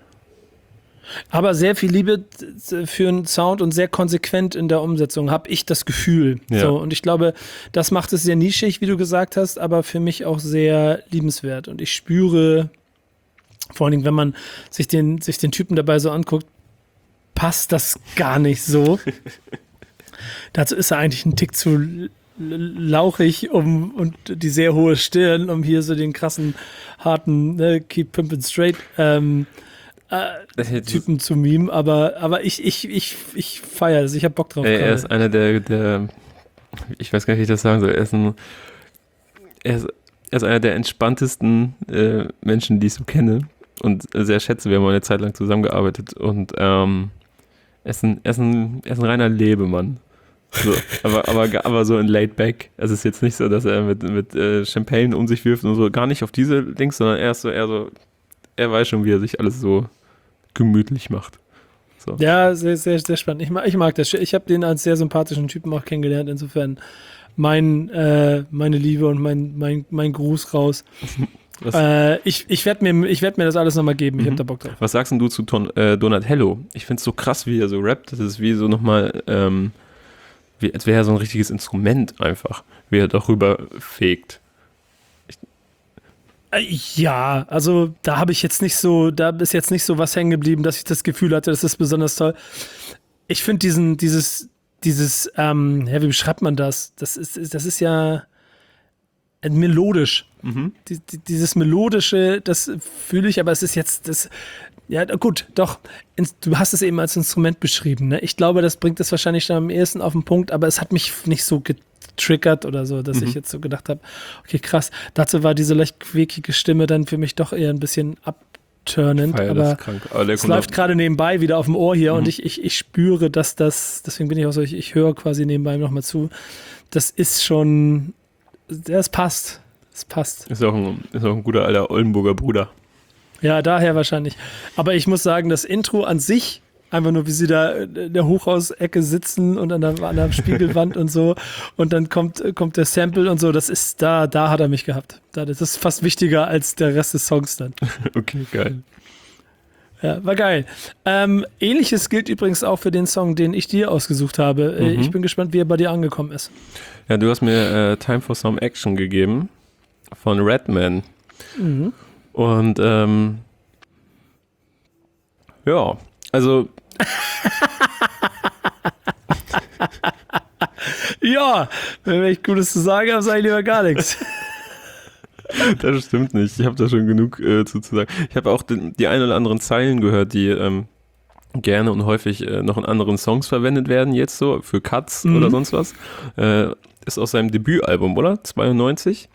Aber sehr viel Liebe für den Sound und sehr konsequent in der Umsetzung, habe ich das Gefühl. Ja. So, und ich glaube, das macht es sehr nischig, wie du gesagt hast, aber für mich auch sehr liebenswert. Und ich spüre, vor allen Dingen, wenn man sich den Typen dabei so anguckt, passt das gar nicht so. Dazu ist er eigentlich ein Tick zu lauchig und die sehr hohe Stirn, um hier so den krassen, harten Keep Pimpin' Straight Typen zu mimen, aber ich feiere das, ich habe Bock drauf. Er ist einer der ich weiß gar nicht, wie ich das sagen soll, er ist einer der entspanntesten Menschen, die ich so kenne und sehr schätze. Wir haben eine Zeit lang zusammengearbeitet und er ist ein reiner Lebemann. So, aber so in laid back. Es ist jetzt nicht so, dass er mit Champagne um sich wirft und so, gar nicht auf diese Dings, sondern er weiß schon, wie er sich alles so gemütlich macht. So. Ja, sehr, sehr, sehr spannend. Ich mag das. Ich habe den als sehr sympathischen Typen auch kennengelernt. Insofern meine Liebe und mein Gruß raus. Ich werd mir das alles nochmal geben. Ich hab da Bock drauf. Was sagst denn du zu Donatello? Ich find's so krass, wie er so rappt. Das ist wie so nochmal als wäre er so ein richtiges Instrument einfach, wie er darüber fegt. Ja, also da ist jetzt nicht so was hängen geblieben, dass ich das Gefühl hatte, das ist besonders toll. Ich finde dieses wie beschreibt man das? Das ist ja melodisch. Dieses Melodische, das fühle ich, aber es ist jetzt das. Ja, gut, doch. Du hast es eben als Instrument beschrieben. Ne? Ich glaube, das bringt es wahrscheinlich dann am ehesten auf den Punkt, aber es hat mich nicht so getriggert oder so, dass ich jetzt so gedacht habe, okay, krass. Dazu war diese leicht quäkige Stimme dann für mich doch eher ein bisschen abturnend. Aber es läuft gerade nebenbei wieder auf dem Ohr hier und ich spüre, dass deswegen bin ich auch so, ich höre quasi nebenbei nochmal zu. Das ist schon, das passt. Es passt. Ist auch ein guter alter Oldenburger Bruder. Ja, daher wahrscheinlich. Aber ich muss sagen, das Intro an sich, einfach nur wie sie da in der Hochhausecke sitzen und an der Spiegelwand und so und dann kommt der Sample und so, das ist, da hat er mich gehabt. Das ist fast wichtiger als der Rest des Songs dann. Okay, geil. Ja, war geil. Ähnliches gilt übrigens auch für den Song, den ich dir ausgesucht habe. Ich bin gespannt, wie er bei dir angekommen ist. Ja, du hast mir Time for Some Action gegeben von Redman. Und Ja, also Ja, wenn ich Gutes zu sagen habe, sage ich lieber gar nichts. das stimmt nicht. Ich habe da schon genug zu sagen. Ich habe auch die ein oder anderen Zeilen gehört, die gerne und häufig noch in anderen Songs verwendet werden, jetzt so für Cuts oder sonst was. Ist aus seinem Debütalbum, oder? 92.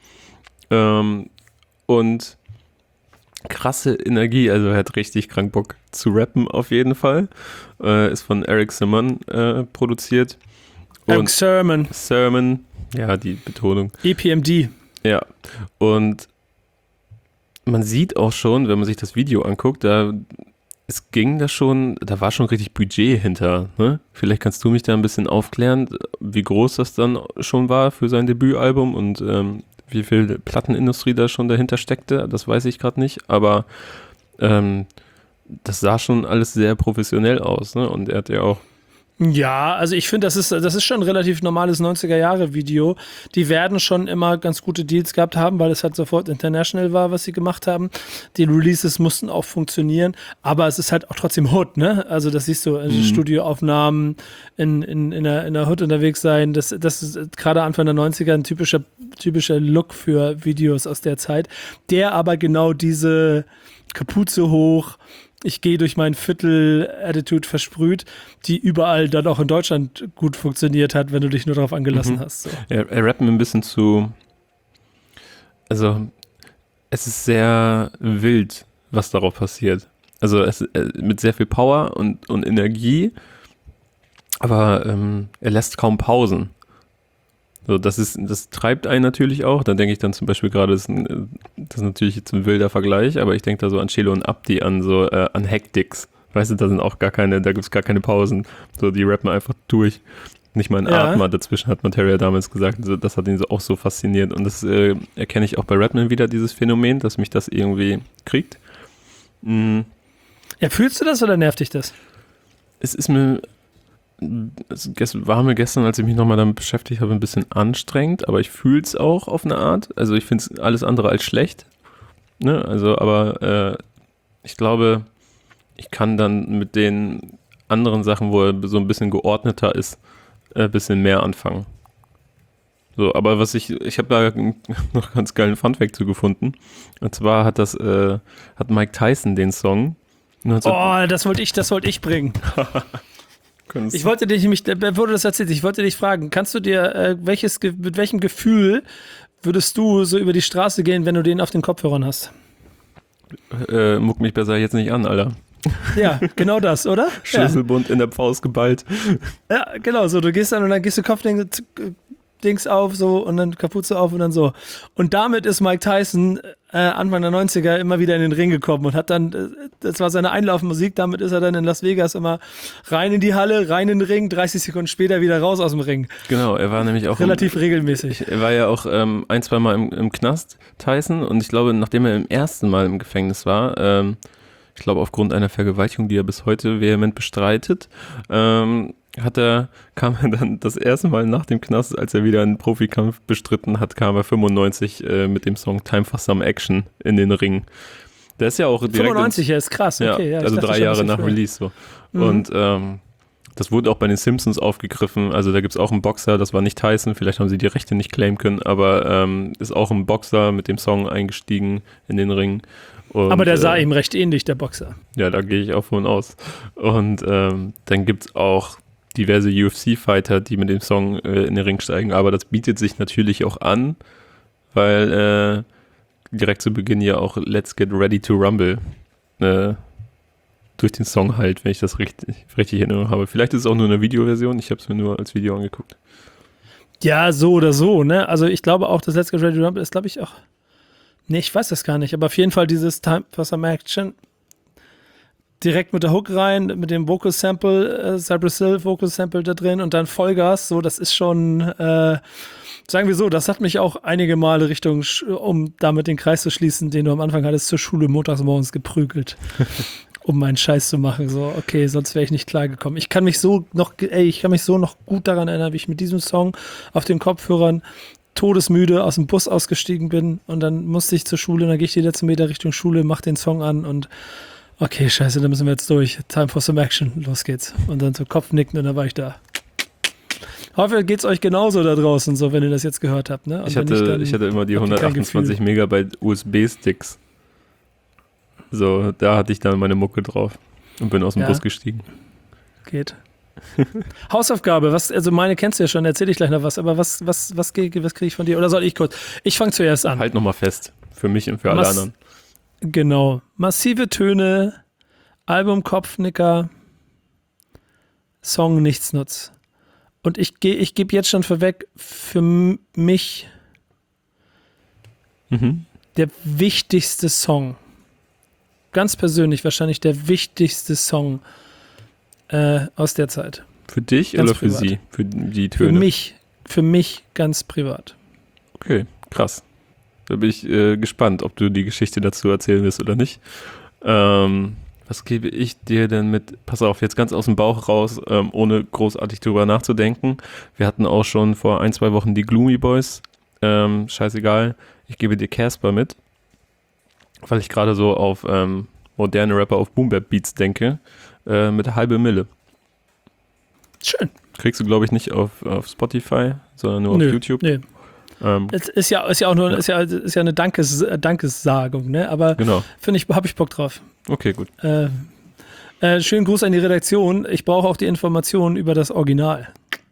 Und krasse Energie, also er hat richtig krank Bock zu rappen auf jeden Fall. Ist von Eric Sermon produziert. Eric Sermon. Sermon, ja, die Betonung. EPMD. Ja, und man sieht auch schon, wenn man sich das Video anguckt, da war schon richtig Budget hinter. Ne? Vielleicht kannst du mich da ein bisschen aufklären, wie groß das dann schon war für sein Debütalbum und wie viel Plattenindustrie da schon dahinter steckte. Das weiß ich gerade nicht, aber das sah schon alles sehr professionell aus. Ne? Und er hat ja auch Ja, also ich finde, das ist schon ein relativ normales 90er-Jahre-Video. Die werden schon immer ganz gute Deals gehabt haben, weil es halt sofort international war, was sie gemacht haben. Die Releases mussten auch funktionieren, aber es ist halt auch trotzdem Hood, ne? Also das siehst du, Studioaufnahmen in der Hood unterwegs sein. Das ist gerade Anfang der 90er ein typischer Look für Videos aus der Zeit, der aber genau diese Kapuze hoch, ich gehe durch mein Viertel-Attitude versprüht, die überall dann auch in Deutschland gut funktioniert hat, wenn du dich nur darauf angelassen hast. So. Er rappt mir ein bisschen zu, also es ist sehr wild, was darauf passiert. Also es mit sehr viel Power und Energie, aber er lässt kaum Pausen. So, das treibt einen natürlich auch. Da denke ich dann zum Beispiel gerade, das ist natürlich jetzt ein wilder Vergleich, aber ich denke da so an Chelo und Abdi, an Hectics. Weißt du, da gibt es gar keine Pausen. So, die rappen einfach durch. Nicht mal ein Atmer dazwischen, hat Materia damals gesagt. Das hat ihn so auch so fasziniert. Und das erkenne ich auch bei Rapman wieder, dieses Phänomen, dass mich das irgendwie kriegt. Ja, fühlst du das oder nervt dich das? Es war mir gestern, als ich mich nochmal damit beschäftigt habe, ein bisschen anstrengend, aber ich fühle es auch auf eine Art. Also ich finde es alles andere als schlecht. Ne? Also, aber ich glaube, ich kann dann mit den anderen Sachen, wo er so ein bisschen geordneter ist, ein bisschen mehr anfangen. So, aber ich habe da noch ganz geilen Funfact zu gefunden. Und zwar hat Mike Tyson den Song. Das wollte ich bringen. Ich wollte dich nämlich, bevor du das erzählst, ich wollte dich fragen, kannst du dir, mit welchem Gefühl würdest du so über die Straße gehen, wenn du den auf den Kopfhörern hast? Muck mich besser jetzt nicht an, Alter. Ja, genau das, oder? Schlüsselbund in der Faust geballt. Ja, genau, so, du gehst dann und dann gehst du Kopfdings auf, so, und dann Kapuze auf und dann so. Und damit ist Mike Tyson Anfang der 90er immer wieder in den Ring gekommen und hat dann, das war seine Einlaufmusik, damit ist er dann in Las Vegas immer rein in die Halle, rein in den Ring, 30 Sekunden später wieder raus aus dem Ring. Genau, er war nämlich auch relativ regelmäßig. Er war ja auch ein, zwei Mal im Knast, Tyson, und ich glaube, nachdem er im ersten Mal im Gefängnis war, ich glaube aufgrund einer Vergewaltigung, die er bis heute vehement bestreitet, kam er dann das erste Mal nach dem Knast, als er wieder einen Profikampf bestritten hat, kam er 95 mit dem Song Time for Some Action in den Ring. Der ist ja auch direkt 95, ja, ist krass. Okay, ja, also 3 Jahre nach Release. So. Und das wurde auch bei den Simpsons aufgegriffen. Also da gibt es auch einen Boxer, das war nicht Tyson, vielleicht haben sie die Rechte nicht claimen können, aber ist auch ein Boxer mit dem Song eingestiegen in den Ring. Und, aber der sah ihm recht ähnlich, der Boxer. Ja, da gehe ich auch von aus. Und dann gibt es auch diverse UFC-Fighter, die mit dem Song in den Ring steigen, aber das bietet sich natürlich auch an, weil direkt zu Beginn ja auch Let's Get Ready to Rumble durch den Song halt, wenn ich das richtig in Erinnerung habe. Vielleicht ist es auch nur eine Videoversion, ich habe es mir nur als Video angeguckt. Ja, so oder so, ne? Also ich glaube auch, das Let's Get Ready to Rumble ist, glaube ich, auch, ne, ich weiß das gar nicht, aber auf jeden Fall dieses Time for Some Action direkt mit der Hook rein, mit dem Vocal Sample, Cypress Hill Vocal Sample da drin und dann Vollgas, so, das ist schon, sagen wir so, das hat mich auch einige Male um damit den Kreis zu schließen, den du am Anfang hattest, zur Schule montags morgens geprügelt, um meinen Scheiß zu machen, so, okay, sonst wäre ich nicht klargekommen. Ich kann mich so noch gut daran erinnern, wie ich mit diesem Song auf den Kopfhörern todesmüde aus dem Bus ausgestiegen bin und dann musste ich zur Schule und dann gehe ich die letzten Meter Richtung Schule, mach den Song an und Okay, scheiße, da müssen wir jetzt durch. Time for some action. Los geht's. Und dann so Kopfnicken und dann war ich da. Hoffe, geht's euch genauso da draußen, so wenn ihr das jetzt gehört habt. Ne? Ich hatte immer die 128 Megabyte USB-Sticks. So, da hatte ich dann meine Mucke drauf und bin aus dem Bus gestiegen. Geht. Hausaufgabe, also meine kennst du ja schon, erzähl ich gleich noch was, aber was kriege ich von dir? Oder soll ich kurz? Ich fange zuerst an. Halt nochmal fest, für mich und für alle anderen. Genau. Massive Töne, Album Kopfnicker, Song Nichtsnutz. Und ich gebe jetzt schon vorweg, für mich der wichtigste Song, ganz persönlich wahrscheinlich der wichtigste Song aus der Zeit. Für dich ganz oder für privat. Sie? Für die Töne? Für mich ganz privat. Okay, krass. Da bin ich gespannt, ob du die Geschichte dazu erzählen wirst oder nicht. Was gebe ich dir denn mit? Pass auf, jetzt ganz aus dem Bauch raus, ohne großartig drüber nachzudenken. Wir hatten auch schon vor 1-2 Wochen die Gloomy Boys. Scheißegal. Ich gebe dir Casper mit, weil ich gerade so auf moderne Rapper auf Boom Bap Beats denke. Mit 1/2 Mille. Schön. Kriegst du, glaube ich, nicht auf Spotify, sondern nur auf YouTube. Nee. Es ist ja auch nur ist ja eine Dankessagung, ne? Aber genau. Habe ich Bock drauf. Okay, gut. Schönen Gruß an die Redaktion. Ich brauche auch die Informationen über das Original.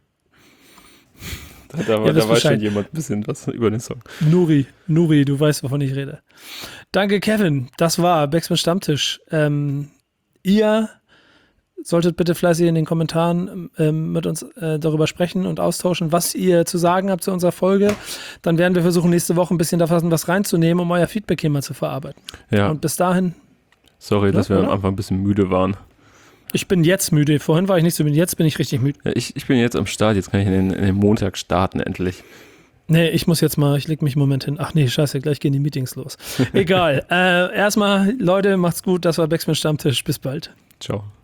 Da weiß schon jemand ein bisschen was über den Song. Nuri, du weißt, wovon ich rede. Danke, Kevin. Das war Backspin Stammtisch. Ihr solltet bitte fleißig in den Kommentaren mit uns darüber sprechen und austauschen, was ihr zu sagen habt zu unserer Folge. Dann werden wir versuchen, nächste Woche ein bisschen davon was reinzunehmen, um euer Feedback hier mal zu verarbeiten. Ja. Und bis dahin. Sorry, dass wir am Anfang ein bisschen müde waren. Ich bin jetzt müde. Vorhin war ich nicht so müde. Jetzt bin ich richtig müde. Ja, ich bin jetzt am Start. Jetzt kann ich in den Montag starten, endlich. Nee, ich leg mich einen Moment hin. Ach nee, scheiße, gleich gehen die Meetings los. Egal. Erstmal, Leute, macht's gut. Das war Backspin Stammtisch. Bis bald. Ciao.